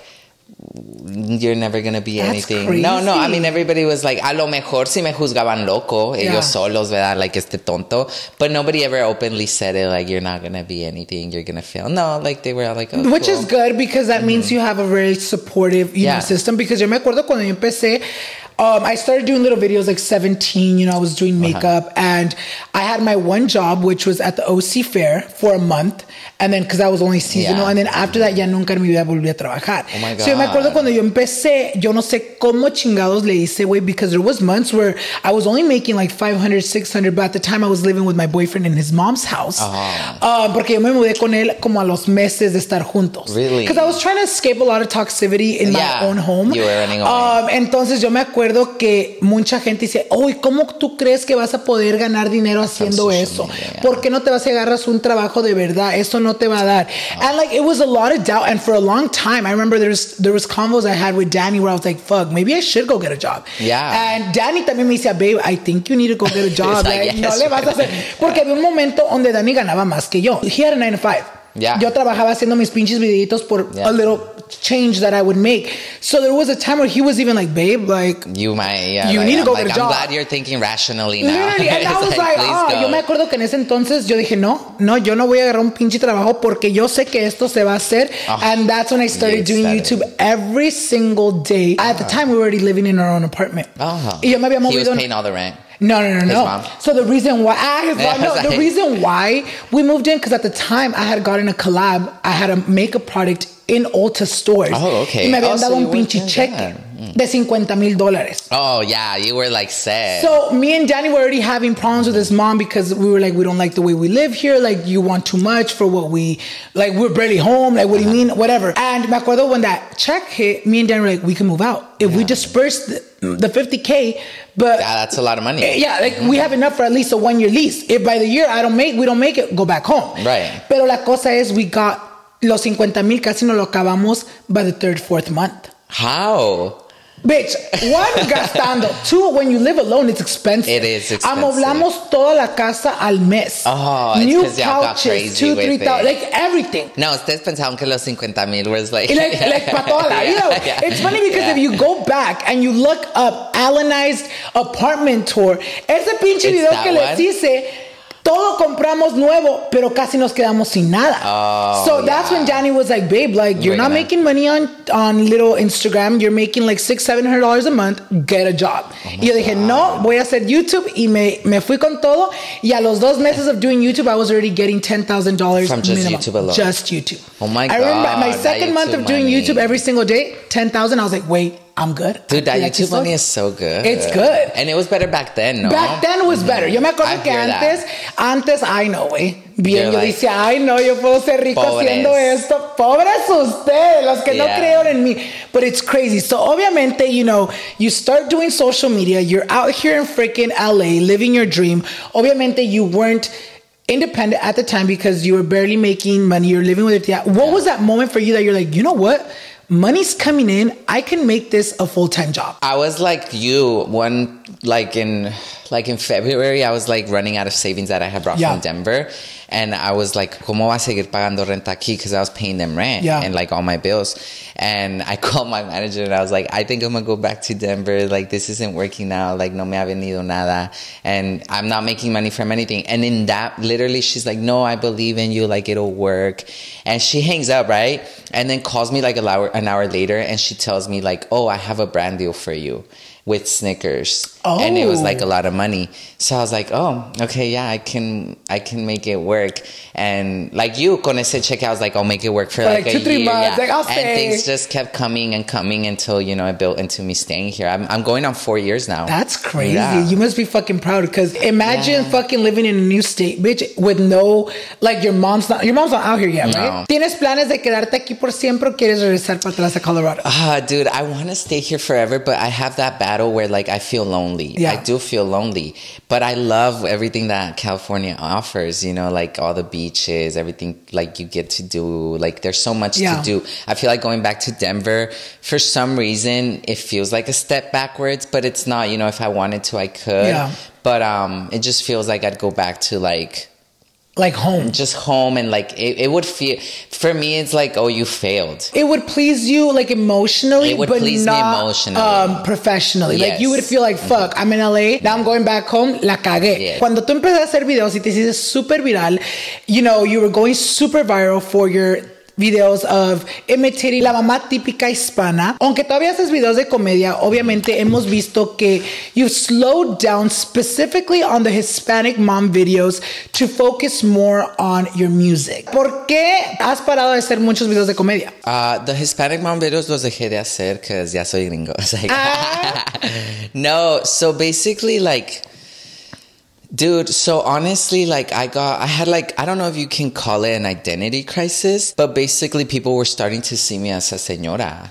you're never gonna be
That's
anything.
crazy.
No, no, I mean, everybody was like, a lo mejor si me juzgaban loco,
Yeah.
ellos solos, ¿verdad? Like, este tonto. But nobody ever openly said it, like, you're not gonna be anything, you're gonna fail. No, like, they were all like, oh,
Which
cool.
is good because that mm-hmm. means you have a very supportive, you
Yeah.
know, system. Because yo me acuerdo cuando yo empecé, um, I started doing little videos like seventeen, you know, I was doing makeup uh-huh. and I had my one job, which was at the O C Fair for a month. And then, because I was only seasonal.
Yeah.
And then after that, ya nunca en mi vida volví a trabajar.
Oh my God.
So yo me acuerdo cuando yo empecé, yo no sé cómo chingados le hice, güey, because there was months where I was only making like five hundred, six hundred, but at the time I was living with my boyfriend in his mom's house.
Oh.
Uh, porque yo me mudé con él como a los meses de estar juntos.
Really?
Because I was trying to escape a lot of toxicity in
Yeah.
my own home.
You were running away.
Um, entonces yo me acuerdo que mucha gente dice, oh, ¿y cómo tú crees que vas a poder ganar dinero haciendo eso?
Media, yeah.
¿Por qué no te vas a agarrar un trabajo de verdad? Eso no te va a dar. Oh. And like, it was a lot of doubt. And for a long time, I remember there's, there was convos I had with Danny where I was like, fuck, maybe I should go get a job.
Yeah.
And Danny también me decía, babe, I think you need to go get a job.
like,
like,
yes,
no le vas a hacer. Porque había un momento donde Danny ganaba más que yo. He had a nine to five.
Yeah.
Yo trabajaba haciendo mis pinches videitos por
yeah.
a little change that I would make. So there was a time where he was even like, babe, like,
you might, yeah,
you
like,
need to go
like,
get a job.
I'm glad you're thinking rationally now.
Literally, and I was like,
like
oh,
go.
yo me acuerdo que en ese entonces yo dije, no, no, yo no voy a agarrar un pinche trabajo porque yo sé que esto se va a hacer. Oh, and that's when I started doing YouTube every single day. At the time, we were already living in our own apartment.
Oh.
Y yo me había movido.
He was paying all the rent.
No, no, no,
his
no.
Mom.
So the reason why, ah, his
Yeah,
mom, no,
like,
the reason why we moved in, because at the time I had gotten a collab. I had a makeup product in Ulta stores.
Oh, okay.
Y me habían
oh,
dado
so
un pinche cheque
mm.
de cincuenta mil dólares.
Oh, yeah, you were like set.
So me and Danny were already having problems with his mom because we were like, we don't like the way we live here. Like, you want too much for what we, like, we're barely home. Like, what do you mean? Whatever. And me acuerdo when that check hit, me and Danny were like, we can move out. If yeah. we disperse the, the fifty K, but
yeah, that's a lot of money.
Yeah, like we have enough for at least a one year lease. If by the year I don't make, we don't make it, go back home.
Right.
Pero la cosa es, we got los cincuenta mil, casi no lo acabamos by the third, fourth month.
How?
Bitch, one, gastando. Two, when you live alone, it's expensive.
It is expensive.
Amoblamos toda la casa al mes.
Oh,
New
it's because y'all got
couches,
crazy
two,
with
three
it.
thousand, like everything.
No, ustedes pensaban que los cincuenta mil was like...
Like, like pa toda la vida.
Yeah.
It's funny because
Yeah.
if you go back and you look up Alanized apartment tour, ese pinche
It's
video
that
que les
one?
hice, todo compramos nuevo, pero casi nos quedamos sin nada.
Oh,
so that's
yeah.
when Danny was like, babe, like, you're
We're
not
gonna-
making money on, on little Instagram. You're making like six, seven hundred dollars a month. Get a job.
Oh
y yo dije, no, voy a hacer YouTube. Y me, me fui con todo. Y a los dos meses of doing YouTube, I was already getting ten thousand dollars
From just
minimum.
YouTube alone?
Just YouTube.
Oh my
I remember
God,
my
that
second month
YouTube
of doing
money.
YouTube every single day, ten thousand. I was like, wait, I'm good.
Dude, that
I feel
YouTube
like
money
it's
is so good.
It's good.
And it was better back then, no?
Back then it was better. Yo me acuerdo
I
que
hear
antes,
that.
antes, ay no, güey. Bien,
You're
yo
like,
decía, ay no, yo puedo ser rico
pobres.
haciendo esto. Pobres ustedes, los que no
Yeah.
creyeron en mí. But it's crazy. So obviamente, you know, you start doing social media. You're out here in freaking L A living your dream. Obviamente, you weren't independent at the time because you were barely making money. You're living with your tia. What was that moment for you that you're like, you know what? Money's coming in. I can make this a full-time job.
I was like you, one, like in, like in February, I was like running out of savings that I had brought
Yeah.
from Denver. And I was like, ¿cómo va a seguir pagando renta aquí? Because I was paying them rent
Yeah.
and like all my bills. And I called my manager and I was like, I think I'm going to go back to Denver. Like, this isn't working now. Like, no me ha venido nada. And I'm not making money from anything. And in that, literally, she's like, no, I believe in you. Like, it'll work. And she hangs up, right? And then calls me like an hour, an hour later. And she tells me like, oh, I have a brand deal for you with Snickers.
Oh.
And it was like a lot of money. So I was like, oh, okay, yeah, I can I can make it work. And like you, con ese check, I was like, I'll make it work for,
For
like,
like
a
two, three
year.
months.
Yeah.
Like, I'll
and
stay.
things just kept coming and coming until, you know, it built into me staying here. I'm, I'm going on four years now.
That's crazy.
Yeah.
You must be fucking proud because imagine
Yeah.
fucking living in a new state, bitch, with no, like your mom's not, your mom's not out here yet,
No.
right? ¿Tienes planes de quedarte aquí por siempre o quieres regresar para atrás a Colorado?
Ah, uh, dude, I want to stay here forever, but I have that battle where like I feel lonely.
Yeah.
I do feel lonely, but I love everything that California offers, you know, like all the beaches, everything like you get to do. Like there's so much
yeah.
to do. I feel like going back to Denver, for some reason, it feels like a step backwards, but it's not. You know, if I wanted to, I could.
Yeah.
But um, it just feels like I'd go back to like...
Like home.
Just home, and like it, it would feel... For me, it's like, oh, you failed.
It would please you like emotionally,
it would
but
please
not
me emotionally.
Um, professionally.
Yes.
Like you would feel like, fuck, I'm in L A, now I'm going back home, la cagué.
Yes.
Cuando tú empezaste a hacer videos y te hiciste super viral, you know, you were going super viral for your... videos of imitating la mamá típica hispana. Aunque todavía haces videos de comedia, obviamente hemos visto que you've slowed down specifically on the Hispanic mom videos to focus more on your music. ¿Por qué has parado de hacer muchos videos de comedia?
Uh, the Hispanic mom videos los dejé de hacer because ya soy gringo. Like, ah. No, so basically like... Dude, so honestly, like I got, I had like, I don't know if you can call it an identity crisis, but basically people were starting to see me as a señora.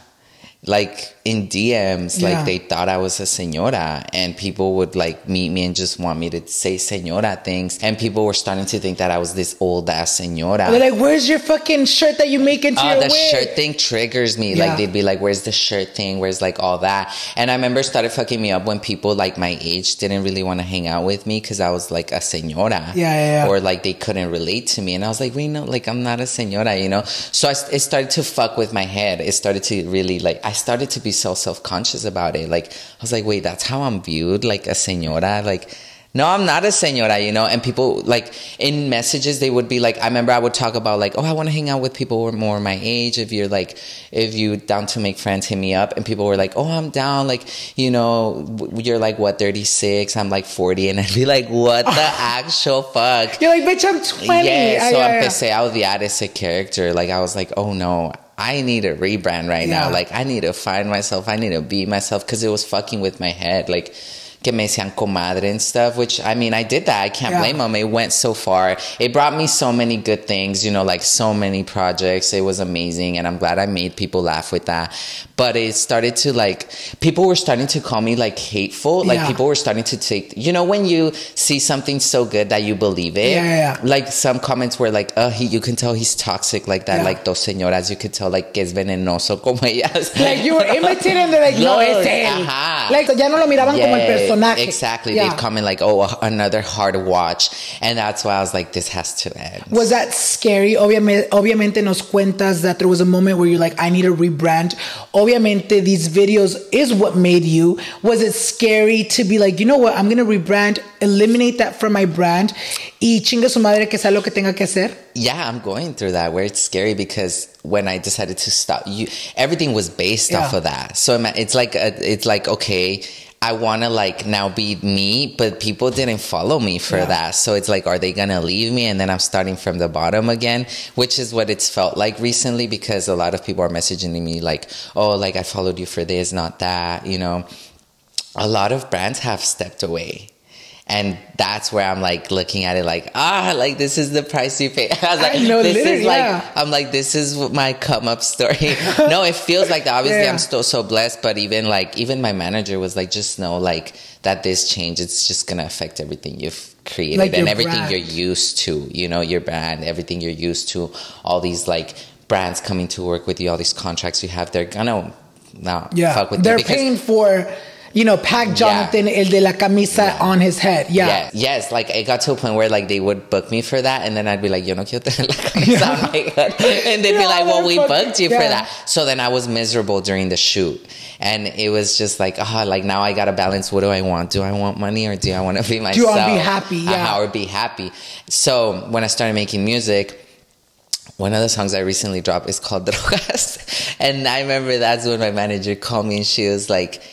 Like in D Ms,
yeah.
like they thought I was a señora, and people would like meet me and just want me to say señora things, and people were starting to think that I was this old ass señora.
They're like, where's your fucking shirt that you make into
uh,
your
the
wig?
shirt thing triggers me.
Yeah.
Like they'd be like, where's the shirt thing? Where's like all that? And I remember started fucking me up when people like my age didn't really want to hang out with me because I was like a señora.
Yeah, yeah, yeah.
Or like they couldn't relate to me, and I was like, we know, like I'm not a señora, you know. So I, it started to fuck with my head. It started to really like. I started to be so self-conscious about it. Like, I was like, wait, that's how I'm viewed? Like a señora? Like, no, I'm not a señora, you know? And people, like, in messages, they would be like, I remember I would talk about, like, oh, I want to hang out with people who are more my age. If you're, like, if you down to make friends, hit me up. And people were like, oh, I'm down. Like, you know, you're, like, what, thirty-six? I'm, like, forty. And I'd be like, what the actual fuck?
You're like, bitch, I'm twenty.
Yeah, so
yeah,
empecé a odiar ese character. Like, I was like, oh, no. I need a rebrand right
yeah.
now. Like, I need to find myself. I need to be myself because it was fucking with my head. Like, que me decían comadre and stuff, which, I mean, I did that. I can't
yeah.
blame them. It went so far. It brought me so many good things, you know, like so many projects. It was amazing. And I'm glad I made people laugh with that. But it started to, like, people were starting to call me, like, hateful. Like,
yeah.
people were starting to take, you know, when you see something so good that you believe it.
Yeah, yeah, yeah.
Like, some comments were like, oh, he, you can tell he's toxic like that.
Yeah.
Like, dos señoras, you could tell, like, que es venenoso como ellas.
Like, you were imitating, they're like, no,
Yes,
es él.
ajá.
Like, ya no lo miraban
Yeah,
como el personaje.
exactly.
Yeah.
They'd comment like, oh, another hard watch. And that's why I was like, this has to end.
Was that scary? Obviamente, obviamente nos cuentas that there was a moment where you're like, I need a rebrand. Obviamente, these videos is what made you. Was it scary to be like, you know what, I'm going to rebrand, eliminate that from my brand, y chinga su madre que sea lo que tenga que hacer?
Yeah, I'm going through that where it's scary because when I decided to stop, you everything was based
Yeah.
off of that. So it's like, a, it's like, okay, I want to like now be me, but people didn't follow me for
Yeah.
that. So it's like, are they going to leave me? And then I'm starting from the bottom again, which is what it's felt like recently because a lot of people are messaging me like, oh, like I followed you for this, not that, you know. A lot of brands have stepped away. And that's where I'm like looking at it like, ah, like this is the price you pay. I was like,
I know,
this
literally,
is like,
yeah.
I'm like, this is my come up story. No, it feels like that. Obviously,
Yeah.
I'm still so blessed. But even like, even my manager was like, just know like that this change, it's just going to affect everything you've created
Like
and
your
everything
brand.
you're used to, you know, your brand, everything you're used to, all these like brands coming to work with you, all these contracts you have, they're going to not
Yeah.
fuck with
They're
you. because-
paying for, you know, Pac Jonathan, el de la camisa
Yeah.
on his head. Yeah.
Yeah. Yes. Like it got to a point where like they would book me for that, and then I'd be like, "Yo no quiero tener la camisa on my head," and they'd be
Yeah,
like, "Well, we
fuck-
booked you
yeah.
for that." So then I was miserable during the shoot, and it was just like, ah, oh, like now I gotta balance. What do I want? Do I want money or do I want to be myself?
you wanna be happy? Yeah.
Uh-huh, or be happy. So when I started making music. One of the songs I recently dropped is called Drogas. And I remember that's when my manager called me and she was like,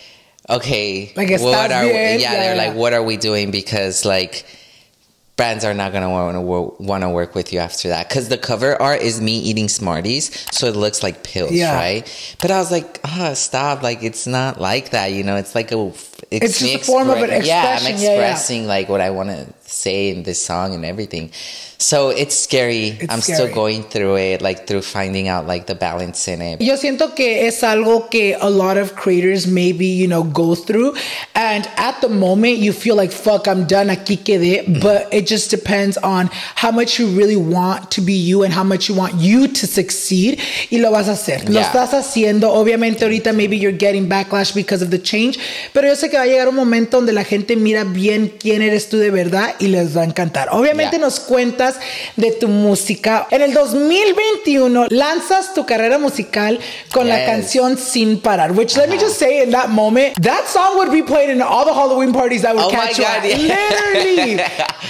okay,
Like,
what
estás
are we,
bien?
yeah,
Yeah,
they're
yeah.
like, what are we doing? Because like brands are not going to want to want to work with you after that. Because the cover art is me eating Smarties. So it looks like pills,
Yeah.
right? But I was like, oh, stop. Like, it's not like that, you know? It's like a...
It's
me
just a form of an
expre- Yeah, I'm
expression, yeah, yeah.
expressing like what I want to say in this song and everything. So it's scary.
It's
I'm
scary.
still going through it, like through finding out like the balance in it.
Yo siento que es algo que a lot of creators maybe, you know, go through. And at the moment you feel like, fuck, I'm done, aquí quedé. But it just depends on how much you really want to be you and how much you want you to succeed. Y lo vas a hacer. Lo
Yeah.
estás haciendo. Obviamente ahorita maybe you're getting backlash because of the change. Pero yo sé que va a llegar un momento donde la gente mira bien quién eres tú de verdad y les va a encantar. Obviamente
Yeah.
nos cuentas de tu música. En el dos mil veintiuno lanzas tu carrera musical con la
Yes.
canción Sin Parar, which let me just say in that moment, that song would be played in all the Halloween parties I would
Oh my
catch you
God,
at.
yeah.
Literally.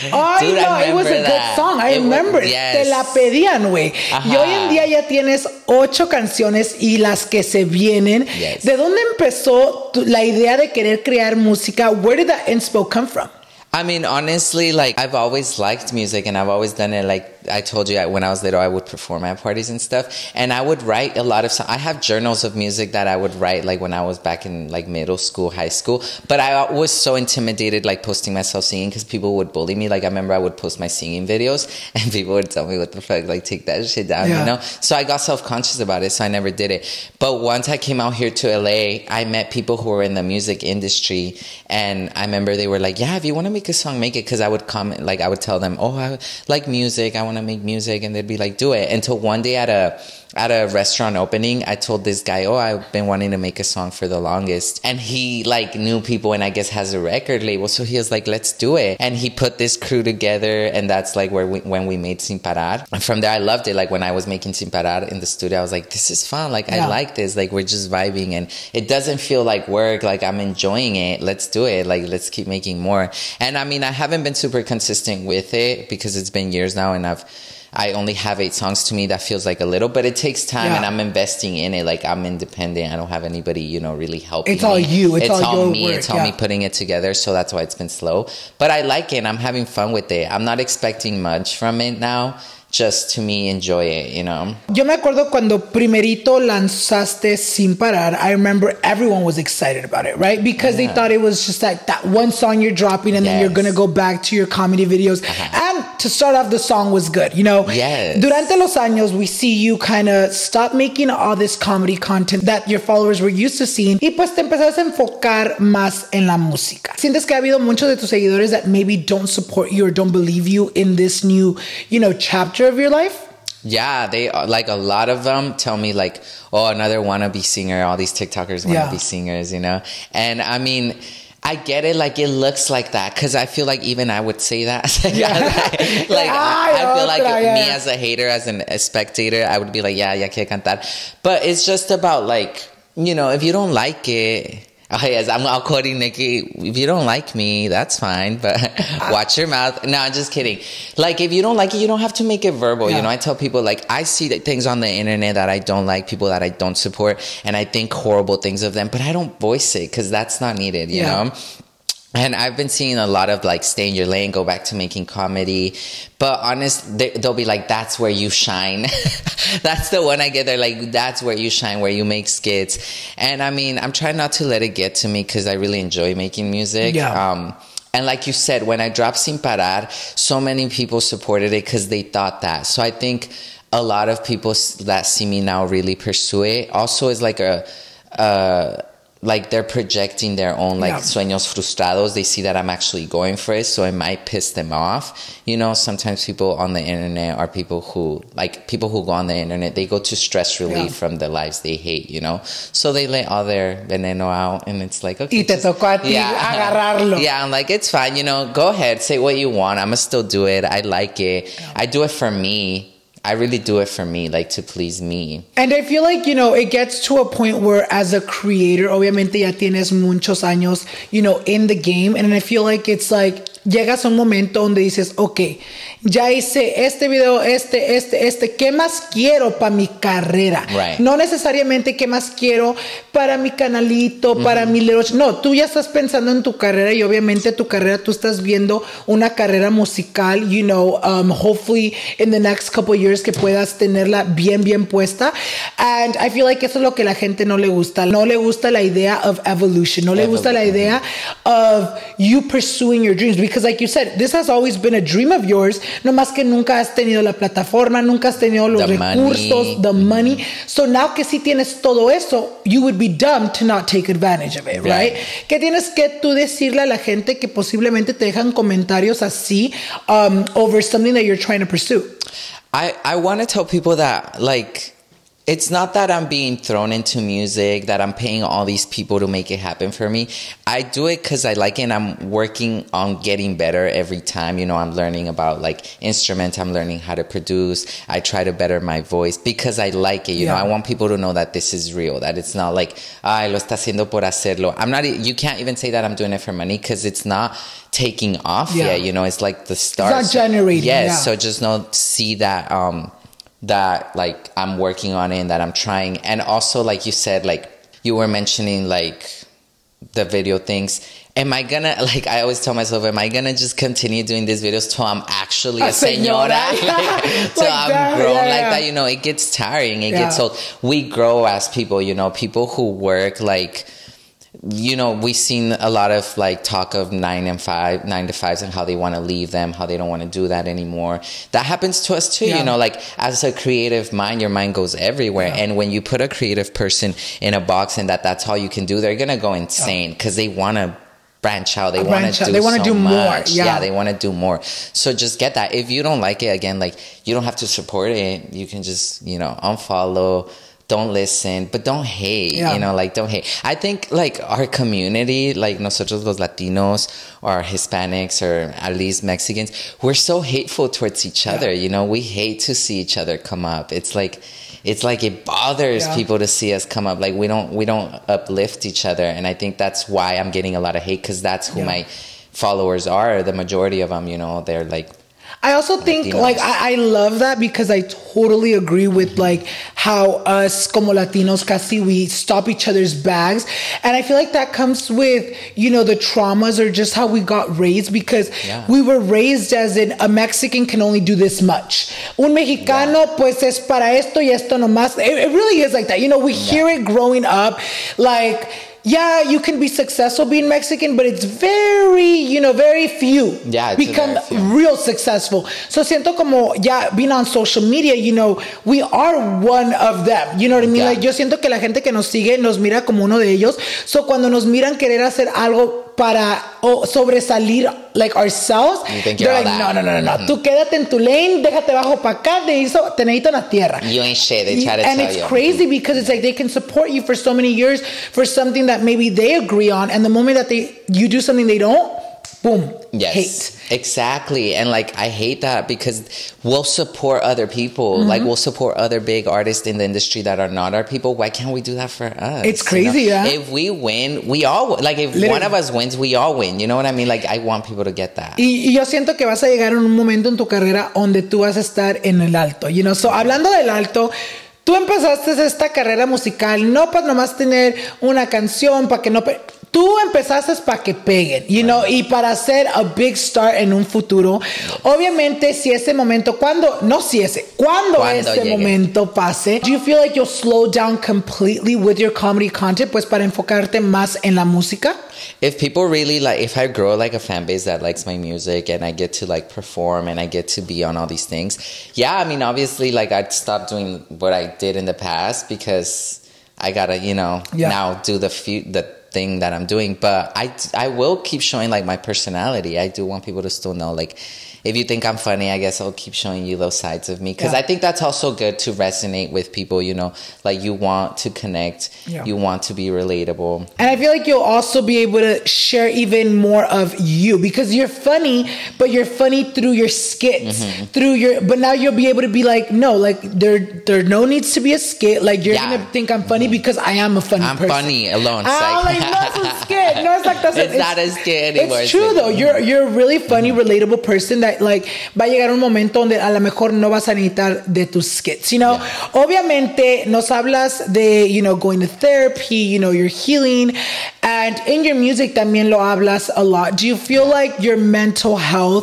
I
Dude, I
know, it was a
remember
good
that.
song. I
It was-
remember.
yes.
Te la pedían, güey.
Ajá.
Y hoy en día ya tienes ocho canciones y las que se vienen.
Yes.
¿De dónde empezó tu- la idea de querer crear música? Where did that inspo come from?
I mean, honestly, like I've always liked music and I've always done it. Like I told you, when I was little, I would perform at parties and stuff. And I would write a lot of songs. I have journals of music that I would write like when I was back in like middle school, high school. But I was so intimidated like posting myself singing because people would bully me. Like I remember I would post my singing videos and people would tell me, what the fuck, like take that shit down,
Yeah.
you know? So I got self-conscious about it. So I never did it. But once I came out here to L A, I met people who were in the music industry. And I remember they were like, yeah, if you want to make a song, make it. Because I would comment, like I would tell them, oh, I like music, I want to make music, and they'd be like, do it. Until one day at a at a restaurant opening, I told this guy, oh, I've been wanting to make a song for the longest. And he like knew people and I guess has a record label. So he was like, let's do it. And he put this crew together, and that's like where we, when we made Sin Parar. And from there I loved it. Like when I was making Sin Parar in the studio, I was like, this is fun. Like
Yeah.
I like this. Like we're just vibing and it doesn't feel like work. Like I'm enjoying it. Let's do it. Like let's keep making more. And I mean, I haven't been super consistent with it because it's been years now and I've I only have eight songs. To me that feels like a little, but it takes time.
Yeah.
And I'm investing in it. Like I'm independent. I don't have anybody, you know, really helping
It's all
me.
you. It's all your
me.
work,
It's all
yeah.
me putting it together. So that's why it's been slow. But I like it. I'm having fun with it. I'm not expecting much from it now. Just to me enjoy it, you know.
Yo me acuerdo cuando primerito lanzaste Sin Parar, I remember everyone was excited about it, right? Because they thought it was just like that one song you're dropping and then
Yes.
you're going to go back to your comedy videos. And to start off, the song was good, you know?
Yes.
Durante los años, we see you kind of stop making all this comedy content that your followers were used to seeing y pues te empezaste a enfocar más en la música. ¿Sientes que ha habido muchos de tus seguidores that maybe don't support you or don't believe you in this new, you know, chapter of your life?
Yeah, they like a lot of them tell me like, oh, another wannabe singer. All these TikTokers wannabe
Yeah.
singers, you know? And I mean, I get it. Like it looks like that because I feel like even I would say that.
Yeah.
like, like I, I feel like
Otra, yeah.
me as a hater, as an, a spectator, I would be like, yeah, ya quiero cantar. But it's just about like, you know, if you don't like it. Oh, yes, I'm all quoting Nicki. If you don't like me, that's fine, but watch your mouth. No, I'm just kidding. Like, if you don't like it, you don't have to make it verbal.
Yeah.
You know, I tell people, like, I see the things on the internet that I don't like, people that I don't support, and I think horrible things of them, but I don't voice it because that's not needed, you
Yeah.
know? And I've been seeing a lot of like stay in your lane, go back to making comedy. But honest, they, they'll be like, that's where you shine. That's the one I get. They're like, that's where you shine, where you make skits. And I mean, I'm trying not to let it get to me because I really enjoy making music.
Yeah.
Um, and like you said, when I dropped Sin Parar, so many people supported it because they thought that. So I think a lot of people that see me now really pursue it. Also is like a... Uh, like they're projecting their own like
Yeah.
sueños frustrados. They see that I'm actually going for it, so it might piss them off. You know, sometimes people on the internet are people who like people who go on the internet, they go to stress relief
Yeah.
from the lives they hate, you know, so they let all their veneno out, and it's like, okay,
Y te
just-
tocó a ti agarrarlo.
yeah, I'm like, it's fine, you know, go ahead, say what you want, I'ma still do it. I like it. I do it for me. I really do it for me, like to please me.
And I feel like, you know, it gets to a point where as a creator, obviamente ya tienes muchos años, you know, in the game. And I feel like it's like, llegas a un momento donde dices, ok, ya hice este video, este, este, este, ¿qué más quiero para mi carrera?
Right.
No necesariamente qué más quiero para mi canalito, mm-hmm. para mi little... No, tú ya estás pensando en tu carrera y obviamente tu carrera, tú estás viendo una carrera musical, you know, um, hopefully in the next couple of years que puedas tenerla bien, bien puesta. And I feel like eso es lo que la gente no le gusta. No le gusta la idea of evolution. No le gusta la idea of you pursuing your dreams. because like you said, this has always been a dream of yours, no más que nunca has tenido la plataforma, nunca has tenido los
the
recursos,
money.
the money. So now que si tienes todo eso, you would be dumb to not take advantage of it, right?
Right.
¿Qué tienes que tú decirle a la gente que posiblemente te dejan comentarios así um, over something that you're trying to pursue?
I, I want to tell people that, like, it's not that I'm being thrown into music, that I'm paying all these people to make it happen for me. I do it because I like it, and I'm working on getting better every time. You know, I'm learning about, like, instruments. I'm learning how to produce. I try to better my voice because I like it. You
yeah.
know, I want people to know that this is real, that it's not like, ay, lo está haciendo por hacerlo. I'm not, you can't even say that I'm doing it for money because it's not taking off
yeah.
yet. You know, it's like the start.
It's not generating.
Yes,
yeah.
so just know, see that, um, that like I'm working on it and that I'm trying. And also, like you said, like you were mentioning like the video things. Am I gonna, like I always tell myself, am I gonna just continue doing these videos till I'm actually a, a señora?
señora.
like, till
like
I'm
that,
grown
yeah,
like
yeah.
that, you know, it gets tiring. It
yeah.
gets old. We grow as people, you know, people who work like, you know, we've seen a lot of like talk of nine and five, nine to fives and how they want to leave them, how they don't want to do that anymore. That happens to us too,
yeah.
you know, like as a creative mind, your mind goes everywhere. Yeah. And when you put a creative person in a box and that that's all you can do, they're going to go insane because they want to branch out. They want to do
They want to
so
do more.
much.
Yeah.
yeah, they want to do more. So just get that. If you don't like it, again, like you don't have to support it. You can just, you know, unfollow. Don't listen, but don't hate, yeah. you know, like don't hate. I think like our community, like nosotros los Latinos or Hispanics or at least Mexicans, we're so hateful towards each other. Yeah. You know, we hate to see each other come up. It's like, it's like it bothers yeah. people to see us come up. Like we don't, we don't uplift each other. And I think that's why I'm getting a lot of hate because that's who yeah. my followers are. The majority of them, you know, they're like,
I also think Latinos. like I, I love that because I totally agree with mm-hmm. like how us como Latinos casi we stop each other's bags, and I feel like that comes with, you know, the traumas or just how we got raised because yeah. we were raised as in a Mexican can only do this much. Un mexicano yeah. pues es para esto y esto nomás. It, it really is like that. You know, we yeah. hear it growing up like. Yeah, you can be successful being Mexican, but it's very, you know, very few
yeah,
become
few.
real successful. So siento como, yeah, being on social media, you know, we are one of them. You know what I mean?
Yeah.
Like, yo siento que la gente que nos sigue nos mira como uno de ellos. So cuando nos miran querer hacer algo para oh, sobresalir like ourselves, they're like, no, no, no, no, mm-hmm. tú quédate en tu lane, déjate bajo para acá, te necesito, te necesito en la tierra.
You ain't shit, they try to
and
tell
it's
you.
crazy because it's like they can support you for so many years for something that maybe they agree on, and the moment that they you do something they don't, boom,
yes,
hate.
Exactly. And like I hate that because we'll support other people. Mm-hmm. Like we'll support other big artists in the industry that are not our people. Why can't we do that for us?
It's crazy,
you know?
yeah.
If we win, we all like if Literally. One of us wins, we all win. You know what I mean? Like I want people to get that.
Y, y yo siento que vas a llegar en un momento en tu carrera donde tú vas a estar en el alto. You know, so hablando del alto, tú empezaste esta carrera musical no para nomás tener una canción, para que no... Pe- Tú empezaste para que peguen, you know, y para hacer a big star en un futuro. Obviamente, si ese momento, cuando, no si ese, cuando, cuando ese llegue. momento pase, do you feel like you'll slow down completely with your comedy content, pues para enfocarte más en la música?
If people really like, if I grow like a fan base that likes my music and I get to like perform and I get to be on all these things, yeah, I mean, obviously, like I'd stop doing what I did in the past because I gotta, you know, yeah. now do the few, the thing that I'm doing, but I, I will keep showing like my personality. I do want people to still know, like, if you think I'm funny, I guess I'll keep showing you those sides of me because yeah. I think that's also good to resonate with people, you know, like you want to connect, yeah. you want to be relatable.
And I feel like you'll also be able to share even more of you because you're funny, but you're funny through your skits, mm-hmm. through your, but now you'll be able to be like, no, like there, there no needs to be a skit. Like you're yeah. going to think I'm funny mm-hmm. because I am a funny
I'm
person.
I'm funny alone.
I'm like, no, it's a skit. No, it's like, that's
it's
a,
not a skit anymore.
It's true though. You're, you're a really funny, mm-hmm. relatable person that like va a llegar un momento donde a lo mejor no vas a necesitar de tus skits, you know. Yeah. Obviamente nos hablas de, you know, going to therapy, you know, you're healing, and in your music también lo hablas a lot. Do you feel like your mental health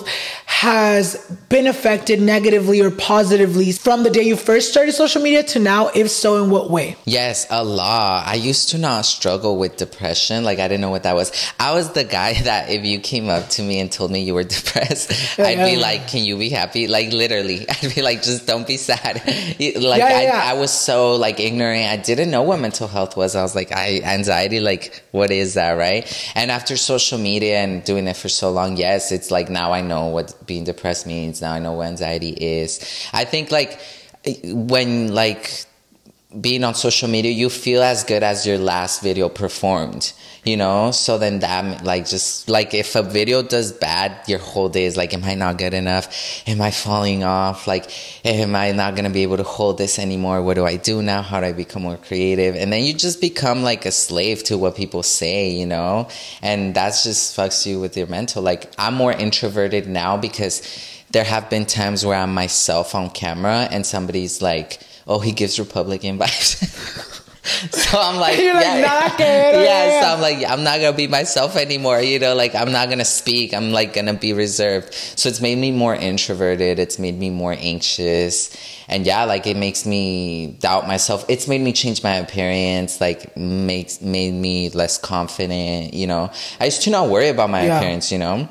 has been affected negatively or positively from the day you first started social media to now? If so, in what way?
Yes, a lot. I used to not struggle with depression. Like, I didn't know what that was. I was the guy that if you came up to me and told me you were depressed, yeah, I'd yeah, be yeah. like, can you be happy? Like, literally. I'd be like, just don't be sad. Like, yeah, yeah, yeah. I, I was so, like, ignorant. I didn't know what mental health was. I was like, I anxiety, like, what is that, right? And after social media and doing it for so long, yes, it's like now I know what being depressed means. Now I know what anxiety is. I think, like, when, like, being on social media, you feel as good as your last video performed, you know? So then that, like, just, like, if a video does bad, your whole day is like, am I not good enough? Am I falling off? Like, am I not going to be able to hold this anymore? What do I do now? How do I become more creative? And then you just become, like, a slave to what people say, you know? And that's just fucks you with your mental. Like, I'm more introverted now because there have been times where I'm myself on camera and somebody's like, oh, he gives Republican vibes. So I'm like,
You're like,
yeah,
nah,
yeah, yeah. So I'm like, I'm not going to be myself anymore. You know, like, I'm not going to speak. I'm like going to be reserved. So it's made me more introverted. It's made me more anxious. And yeah, like, it makes me doubt myself. It's made me change my appearance, like, makes, made me less confident. You know, I used to not worry about my yeah. appearance, you know.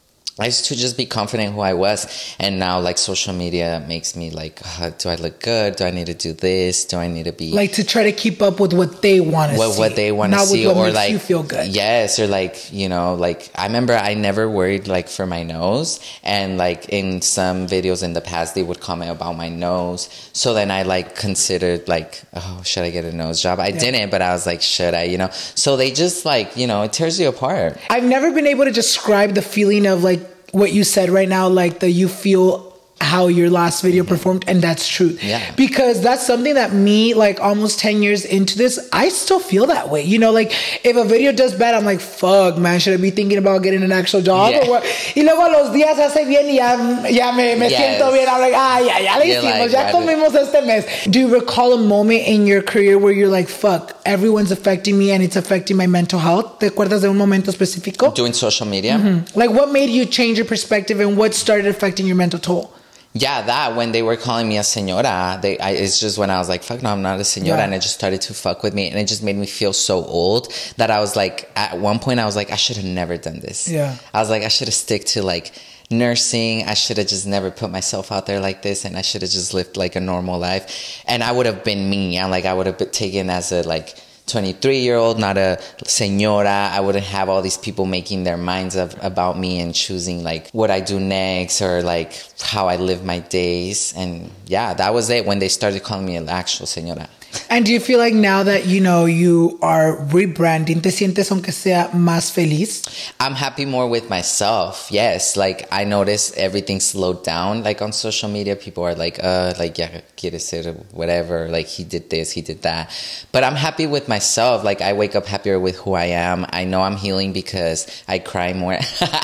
I used to just be confident who I was, and now, like, social media makes me like, uh, do I look good? Do I need to do this? Do I need to be
like to try to keep up with what they want to see,
what they want to see,
with what
or
makes
like
you feel good?
Yes, or like, you know, like, I remember I never worried, like, for my nose, and like in some videos in the past they would comment about my nose, so then I like considered like, oh, should I get a nose job? I yeah. didn't, but I was like, should I? You know, so they just like, you know, it tears you apart.
I've never been able to describe the feeling of like what you said right now, like that you feel how your last video performed, and that's true.
Yeah.
Because that's something that me, like, almost ten years into this, I still feel that way. You know, like, if a video does bad, I'm like, fuck, man, should I be thinking about getting an actual job?
Yeah.
Or what? Y luego los días hace bien y ya, ya me, me yes. siento bien. I'm like, ah, ya, ya le hicimos, like, ya comimos este mes. Do you recall a moment in your career where you're like, fuck, everyone's affecting me and it's affecting my mental health? ¿Te acuerdas de un momento específico?
Doing social media?
Mm-hmm. Like, what made you change your perspective and what started affecting your mental toll?
Yeah, that, when they were calling me a señora, they, I, it's just when I was like, fuck no, I'm not a señora. Yeah. And it just started to fuck with me. And it just made me feel so old that I was like, at one point I was like, I should have never done this.
Yeah.
I was like, I should have stick to like nursing. I should have just never put myself out there like this. And I should have just lived like a normal life. And I would have been me. I'm like, I would have been taken as a like twenty-three year old, not a señora. I wouldn't have all these people making their minds up about me and choosing like what I do next or like how I live my days. And yeah, that was it when they started calling me an actual señora.
And do you feel like now that, you know, you are rebranding, te sientes aunque sea más feliz?
I'm happy more with myself. Yes. Like, I notice everything slowed down. Like, on social media, people are like, uh, like, yeah, quiere ser whatever. Like, he did this, he did that. But I'm happy with myself. Like, I wake up happier with who I am. I know I'm healing because I cry more.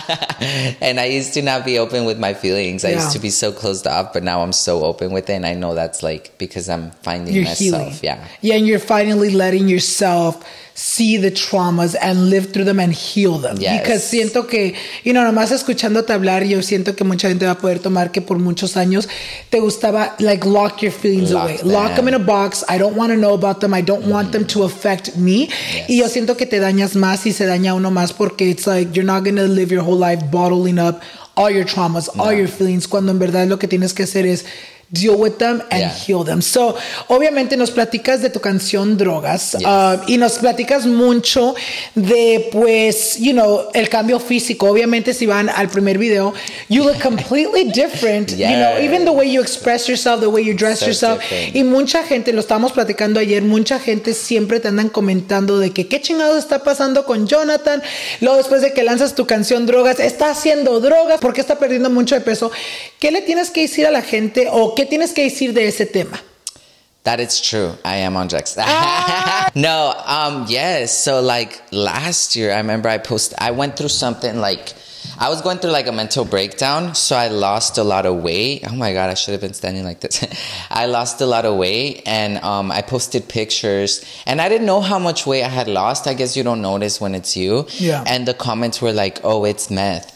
And I used to not be open with my feelings. I yeah. used to be so closed off, but now I'm so open with it. And I know that's like because I'm finding
You're
myself.
Healing.
Yeah.
Yeah, and you're finally letting yourself see the traumas and live through them and heal them.
Yes.
Because siento que, you know, nomás escuchándote hablar, yo siento que mucha gente va a poder tomar que por muchos años te gustaba, like, lock your feelings lock away. Them. Lock them in a box. I don't want to know about them. I don't mm-hmm. want them to affect me. Yes. Y yo siento que te dañas más y se daña uno más porque it's like you're not going to live your whole life bottling up all your traumas, no. all your feelings, cuando en verdad lo que tienes que hacer es deal with them and yeah. heal them. So, obviamente nos platicas de tu canción Drogas, yes. uh, y nos platicas mucho de, pues, you know, el cambio físico. Obviamente, si van al primer video, you look completely different. Yeah. You know, even the way you express yourself, the way you dress so yourself. Different. Y mucha gente, lo estábamos platicando ayer, mucha gente siempre te andan comentando de que qué chingado está pasando con Jonathan. Luego, después de que lanzas tu canción Drogas, está haciendo drogas porque está perdiendo mucho de peso. ¿Qué le tienes que decir a la gente o qué ¿Qué tienes que decir de ese tema?
That it's true. I am on drugs. Ah! No, um, yes. So like last year, I remember I posted, I went through something like, I was going through like a mental breakdown. So I lost a lot of weight. Oh my God, I should have been standing like this. I lost a lot of weight and um, I posted pictures and I didn't know how much weight I had lost. I guess you don't notice when it's you.
Yeah.
And the comments were like, oh, it's meth.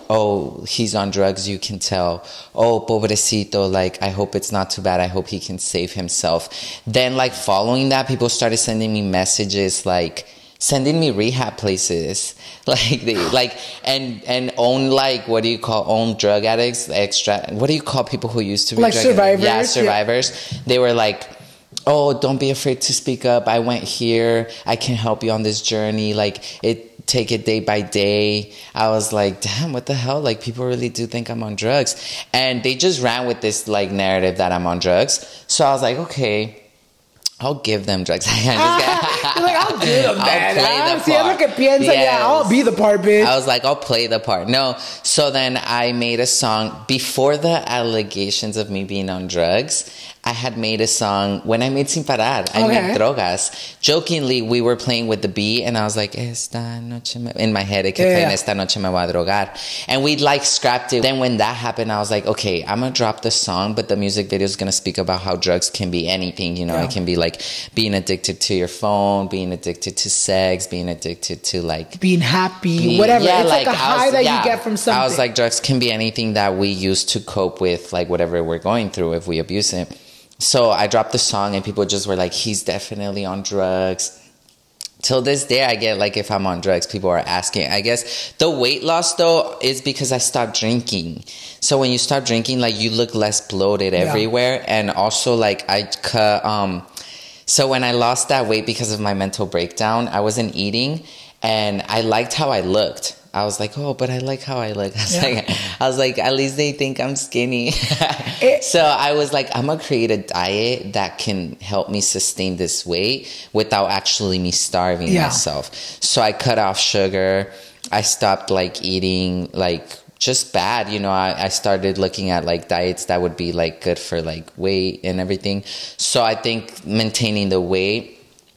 oh, he's on drugs, you can tell. Oh, pobrecito, like, I hope it's not too bad. I hope he can save himself. Then, like, following that, people started sending me messages, like, sending me rehab places, like they like and and own like what do you call own drug addicts, extra what do you call people who used to be
like
drug
survivors?
Yeah, survivors. Yeah. They were like, oh, don't be afraid to speak up. I went here. I can help you on this journey. Like it, take it day by day. I was like, damn, what the hell? Like people really do think I'm on drugs, and they just ran with this like narrative that I'm on drugs. So I was like, okay, I'll give them drugs. You're
like, I'll give them that.
I'll play the
part. Si piensa,
yes.
Yeah, I'll be the part, bitch.
I was like, I'll play the part. No. So then I made a song before the allegations of me being on drugs. I had made a song when I made Sin Parar. I okay. made Drogas. Jokingly, we were playing with the beat, and I was like, Esta noche me... in my head, I kept yeah, playing yeah. Esta noche me voy a drogar. And we like scrapped it. Then when that happened, I was like, okay, I'm going to drop the song, but the music video is going to speak about how drugs can be anything. You know, yeah. it can be like being addicted to your phone, being addicted to sex, being addicted to like...
being happy, being, whatever.
Yeah,
it's like, like a high
was,
that
yeah,
you get from something.
I was like, drugs can be anything that we use to cope with like whatever we're going through if we abuse it. So I dropped the song and people just were like, he's definitely on drugs. Till this day, I get like, if I'm on drugs, people are asking. I guess the weight loss though is because I stopped drinking. So when you stop drinking, like you look less bloated yeah. everywhere. And also like I cut, um, so when I lost that weight because of my mental breakdown, I wasn't eating and I liked how I looked. I was like, oh, but I like how I look. I was, yeah. like, I was like, at least they think I'm skinny. it, so I was like, I'm going to create a diet that can help me sustain this weight without actually me starving yeah. myself. So I cut off sugar. I stopped like eating like just bad. You know, I, I started looking at like diets that would be like good for like weight and everything. So I think maintaining the weight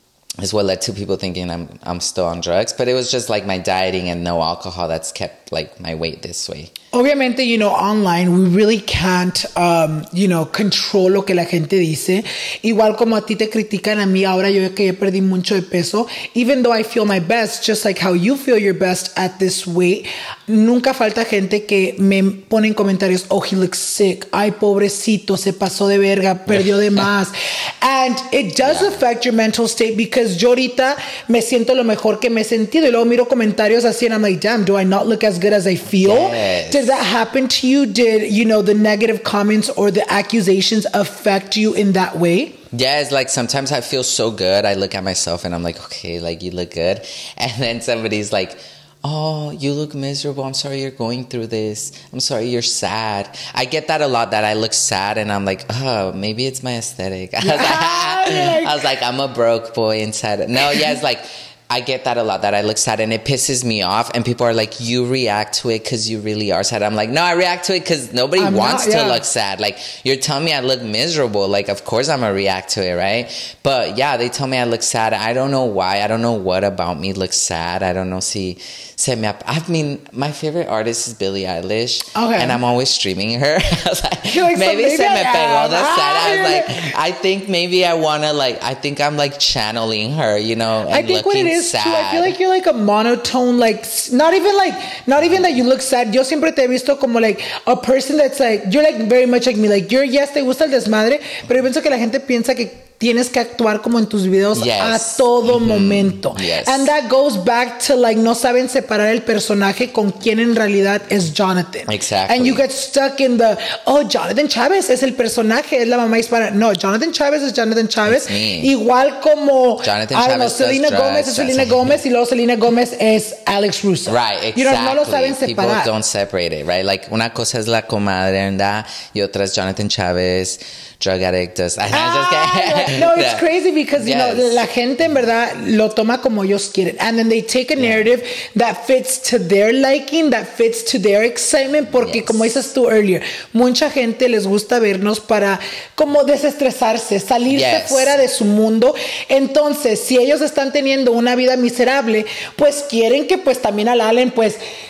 is what led to people thinking I'm I'm still on drugs. But it was just like my dieting and no alcohol that's kept like my weight this way.
Obviamente, you know, online, we really can't, um, you know, control lo que la gente dice. Igual como a ti te critican a mí, ahora yo que ya perdí mucho de peso. Even though I feel my best, just like how you feel your best at this weight, nunca falta gente que me pone en comentarios, oh, he looks sick. Ay, pobrecito, se pasó de verga, perdió de más. And it does yeah. affect your mental state because yo ahorita me siento lo mejor que me he sentido. Y luego miro comentarios así and I'm like, damn, do I not look as good as I feel?
Yes.
Did that happen to you? Did, you know, the negative comments or the accusations affect you in that way?
Yeah, it's like sometimes I feel so good. I look at myself and I'm like, okay, like you look good. And then somebody's like, oh, you look miserable. I'm sorry you're going through this. I'm sorry you're sad. I get that a lot, that I look sad and I'm like, oh, maybe it's my aesthetic. I was, like, I was like, I'm a broke boy inside. No, yeah, it's like, I get that a lot, that I look sad and it pisses me off. And people are like, you react to it because you really are sad. I'm like, no, I react to it because nobody I'm wants not, yeah. to look sad. Like, you're telling me I look miserable. Like, of course I'm going to react to it, right? But yeah, they tell me I look sad. I don't know why. I don't know what about me looks sad. I don't know. See, se me ap- I mean, my favorite artist is Billie Eilish. Okay. And I'm always streaming her. I was like, like maybe, maybe se me pegó the sad. I was like, I think maybe I want to like, I think I'm like channeling her, you know, and
I think
looking
what it is
sad.
Too, I feel like you're like a monotone, like not even like, not even that you look sad. Yo siempre te he visto como like a person that's like, you're like very much like me. Like you're, yes, te gusta el desmadre, pero yo pienso que la gente piensa que tienes que actuar como en tus videos yes. a todo mm-hmm. momento.
Yes.
And that goes back to like no saben separar el personaje con quien en realidad es Jonathan.
Exactly.
And you get stuck in the, oh, Jonathan Chávez es el personaje, es la mamá hispana. No, Jonathan Chávez es Jonathan Chávez. Igual como,
Jonathan
I don't know,
Chávez
Selena Gomez es Selena Gomez y luego Selena Gomez es Alex Russo.
Right, exactly.
You know, no lo saben separar.
People don't separate it, right? Like, una cosa es la comadre, ¿verdad? Y otra es Jonathan Chávez, drug addict. I
ah, just no, it's yeah. crazy because, you yes. know, la gente en verdad lo toma como ellos quieren. And then they take a narrative yeah. that fits to their liking, that fits to their excitement, porque yes. como dices tú earlier, mucha gente les gusta vernos para como desestresarse, salirse yes. fuera de su mundo. Entonces, si ellos están teniendo una vida miserable, pues quieren que pues también al Allen pues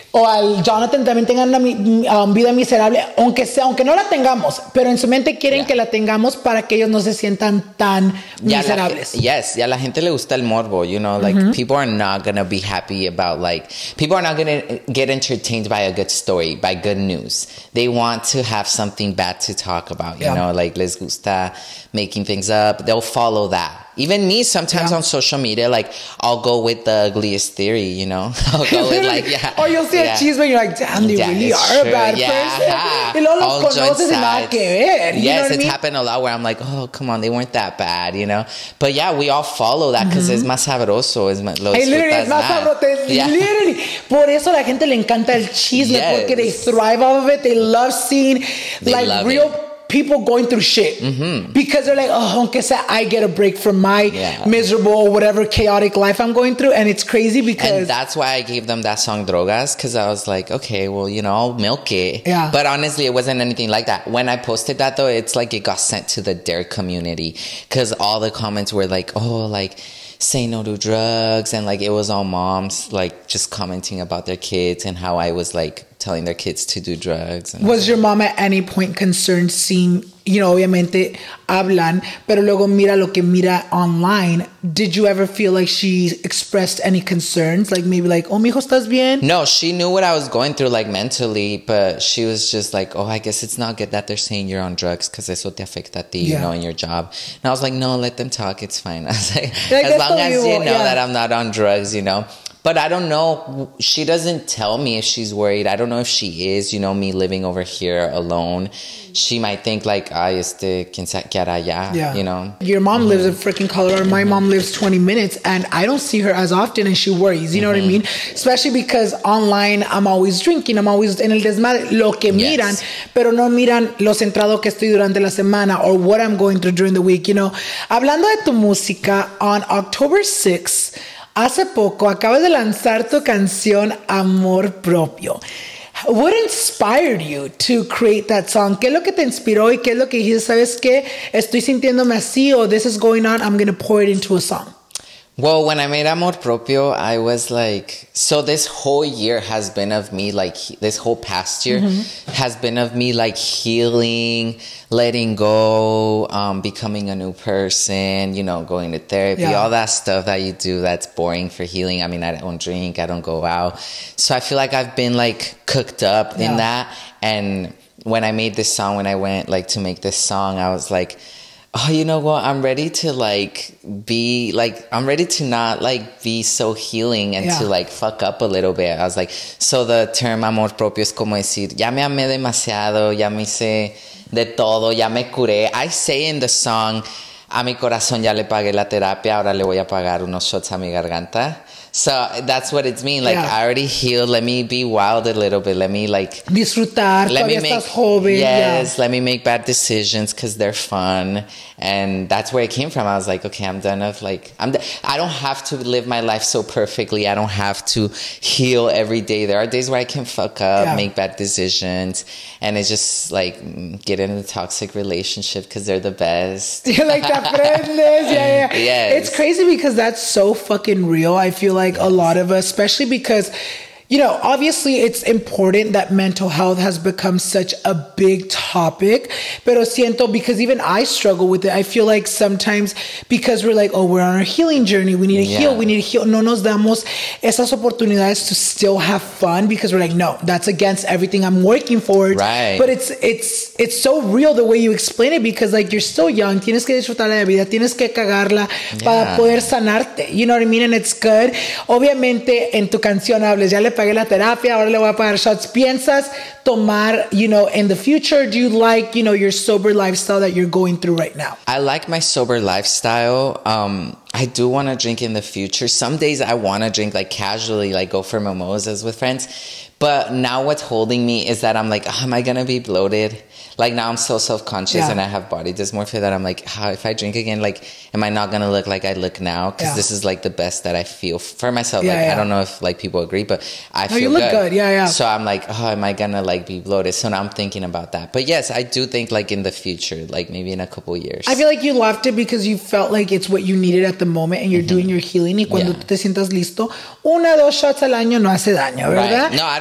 o al Jonathan también tengan una um, vida miserable, aunque sea, aunque no la tengamos, pero en su mente quieren yeah. que la tengamos para que ellos no se sientan tan
ya
miserables.
La, yes, y a la gente le gusta el morbo, you know, like mm-hmm. people are not gonna be happy about like, people are not gonna get entertained by a good story, by good news. They want to have something bad to talk about, you yeah. know, like les gusta making things up. They'll follow that. Even me, sometimes yeah. on social media, like, I'll go with the ugliest theory, you know? I'll go with, like, yeah.
Or you'll see yeah. a cheese and you're like, damn, they yeah, really are true. a bad
yeah.
person.
Yeah.
Y luego los conoces y nada que ver. You
yes,
know
it's
I mean?
happened a lot where I'm like, oh, come on, they weren't that bad, you know? But yeah, we all follow that because mm-hmm. es más sabroso. Es más, lo
hey, literally, es más sabroso. Yeah. Literally. Por eso a la gente le encanta el chisme, yes. porque they thrive off of it. They love seeing, they like, love real... It. people going through shit mm-hmm. because they're like, oh, aunque sea, I get a break from my yeah. miserable or whatever chaotic life I'm going through. And it's crazy because...
And that's why I gave them that song Drogas, because I was like, okay, well, you know, I'll milk it.
Yeah.
But honestly, it wasn't anything like that. When I posted that, though, it's like it got sent to the Dare community because all the comments were like, oh, like... say no to drugs, and like it was all moms like just commenting about their kids and how I was like telling their kids to do drugs. And
was your mom at any point concerned seeing, you know, obviamente hablan, pero luego mira lo que mira online? Did you ever feel like she expressed any concerns? Like maybe like, oh, mijo, ¿estás bien?
No, she knew what I was going through like mentally, but she was just like, oh, I guess it's not good that they're saying you're on drugs because eso te afecta a ti, yeah. you know, in your job. And I was like, no, let them talk. It's fine. I was like, like as long as you know yeah. that I'm not on drugs, you know. But I don't know. She doesn't tell me if she's worried. I don't know if she is, you know, me living over here alone. She might think like, ay, este, quien se queda allá,
yeah.
you know.
Your mom mm-hmm. lives in freaking Colorado. My
mm-hmm.
mom lives twenty minutes and I don't see her as often and she worries, you know mm-hmm. what I mean? Especially because online I'm always drinking, I'm always en el desmadre, lo que yes. miran, pero no miran lo centrado que estoy durante la semana or what I'm going through during the week, you know. Hablando de tu música, on October sixth, hace poco acabas de lanzar tu canción Amor Propio. What inspired you to create that song? ¿Qué es lo que te inspiró y qué es lo que dijiste? ¿Sabes qué? Estoy sintiéndome así or this is going on. I'm going to pour it into a song.
Well, when I made Amor Propio, I was like, so this whole year has been of me, like, this whole past year mm-hmm. has been of me, like, healing, letting go, um, becoming a new person, you know, going to therapy, yeah. all that stuff that you do that's boring for healing. I mean, I don't drink, I don't go out. So I feel like I've been, like, cooked up yeah. in that. And when I made this song, when I went, like, to make this song, I was like, oh, you know what? I'm ready to like be like, I'm ready to not like be so healing and yeah. to like fuck up a little bit. I was like, so the term amor propio es como decir, ya me amé demasiado, ya me hice de todo, ya me curé. I say in the song, a mi corazón ya le pagué la terapia, ahora le voy a pagar unos shots a mi garganta. So that's what it's mean. Like, yeah. I already healed. Let me be wild a little bit. Let me, like...
Disfrutar.
Let me make...
Estás joven.
Yes,
yeah.
let me make bad decisions because they're fun. And that's where it came from. I was like, okay, I'm done of, like... I'm. D- I don't have to live my life so perfectly. I don't have to heal every day. There are days where I can fuck up, yeah. make bad decisions. And it's just, like, get in a toxic relationship because they're the best. You're
like, te aprendes. Yeah, yeah.
Yes.
It's crazy because that's so fucking real. I feel like a lot of us, especially because, you know, obviously it's important that mental health has become such a big topic, pero siento, because even I struggle with it. I feel like sometimes because we're like, oh, we're on our healing journey, we need to yeah. heal, we need to heal. No nos damos esas oportunidades to still have fun because we're like, no, that's against everything I'm working for.
Right.
But it's, it's, it's so real the way you explain it because like you're so young, tienes que disfrutar la vida, tienes que cagarla yeah. para poder sanarte. You know what I mean? And it's good. Obviamente en tu canción hables, ya le pagué la terapia, ahora le voy a pagar shots. ¿Piensas tomar, you know, in the future? Do you like, you know, your sober lifestyle that you're going through right now?
I like my sober lifestyle. Um, I do want to drink in the future. Some days I want to drink like casually, like go for mimosas with friends. But now what's holding me is that I'm like, oh, am I going to be bloated? Like now I'm so self-conscious yeah. and I have body dysmorphia that I'm like, how, if I drink again, like, am I not going to look like I look now? Because yeah. this is like the best that I feel for myself. Yeah, like, yeah. I don't know if like people agree, but I
no,
feel
you look
good.
good. Yeah, yeah.
So I'm like, oh, am I going to like be bloated? So now I'm thinking about that. But yes, I do think like in the future, like maybe in a couple years.
I feel like you left it because you felt like it's what you needed at the moment and you're mm-hmm. doing your healing. Y cuando
yeah.
tú te sientas listo, una, dos shots al año no hace daño, ¿verdad?
Right. No, I don't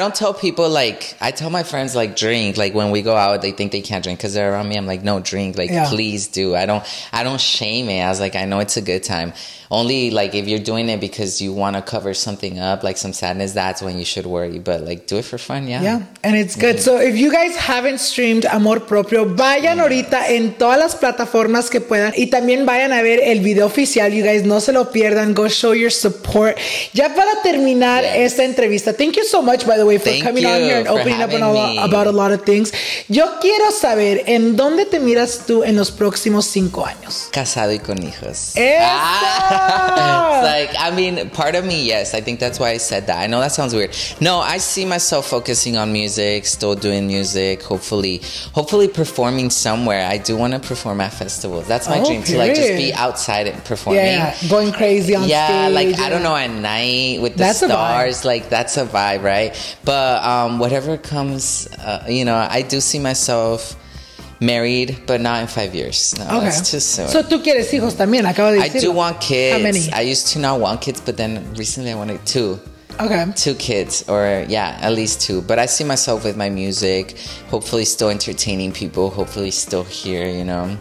don't tell people, like, I tell my friends, like, drink. Like, when we go out, they think they can't drink because they're around me. I'm like, no, drink. Like,
yeah.
please do. I don't, I don't shame it. I was like, I know it's a good time. Only, like, if you're doing it because you want to cover something up, like some sadness, that's when you should worry. But, like, do it for fun, yeah.
Yeah, and it's good.
Mm-hmm.
So, if you guys haven't streamed Amor Propio, vayan ahorita en todas las plataformas que puedan. Y también vayan a ver el video oficial. You guys, no se lo pierdan. Go show your support. Ya para terminar yes. esta entrevista, thank you so much, by the way, for
thank
coming on here and opening up on a, about a lot of things. Yo quiero saber, ¿en dónde te miras tú en los próximos cinco años?
Casado y con hijos.
¡Eso!
Ah. It's like, I mean, part of me, yes. I think that's why I said that. I know that sounds weird. No, I see myself focusing on music, still doing music, hopefully, hopefully performing somewhere. I do want to perform at festivals. That's my
oh,
dream,
period.
to like just be outside and performing.
Yeah, yeah. Going crazy on
yeah,
stage.
Yeah, like,
yeah.
I don't know, at night with the
that's
stars, like, that's a vibe, right? But um, whatever comes, uh, you know, I do see myself married, but not in five years. No,
okay.
That's too soon.
So tú quieres hijos también, acabo de decirlo.
I do want kids.
How many?
I used to not want kids, but then recently I wanted two.
Okay.
Two kids, or yeah, at least two. But I see myself with my music, hopefully still entertaining people, hopefully still here, you know.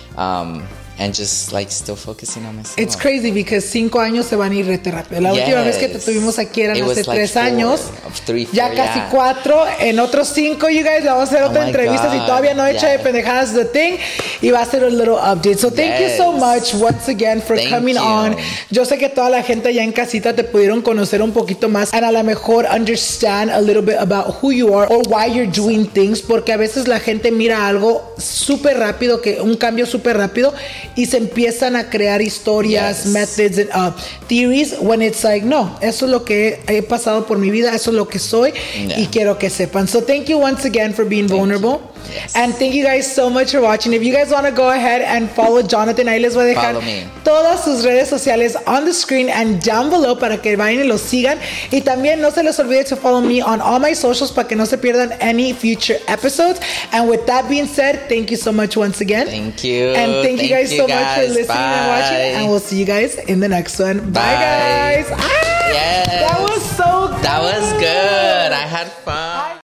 Um, and just like still focusing on myself.
It's crazy because cinco años se van a ir rete rápido. La yes. última vez que te tuvimos aquí eran
It
hace
like
tres
four,
años.
Three, four,
ya casi
yeah.
cuatro. En otros cinco, you guys, vamos a hacer otra
oh
entrevista. Si todavía no he hecho
yeah.
de pendejadas the thing. Y va a ser un little update. So thank
yes.
you so much once again for
thank
coming
you.
on. Yo sé que toda la gente allá en casita te pudieron conocer un poquito más. And a lo mejor understand a little bit about who you are or why you're doing things. Porque a veces la gente mira algo súper rápido, que un cambio súper rápido. Y se empiezan a crear historias, yes. methods, and uh, theories, when it's like, no, eso es lo que he pasado por mi vida, eso es lo que soy, yeah. y quiero que sepan. So thank you once again for being
thank
vulnerable.
Yes.
And thank you guys so much for watching. If you guys want to go ahead and follow Jonathan, ahí les voy a dejar todas sus redes sociales on the screen and down below para que vayan y los sigan. Y también no se les olvide to follow me on all my socials para que no se pierdan any future episodes. And with that being said, thank you so much once again.
Thank you.
And thank, thank you guys
you
so
guys.
much for listening
Bye.
and watching. And we'll see you guys in the next one. Bye, Bye guys. Ah,
yes.
That was so good.
That was good. I had fun.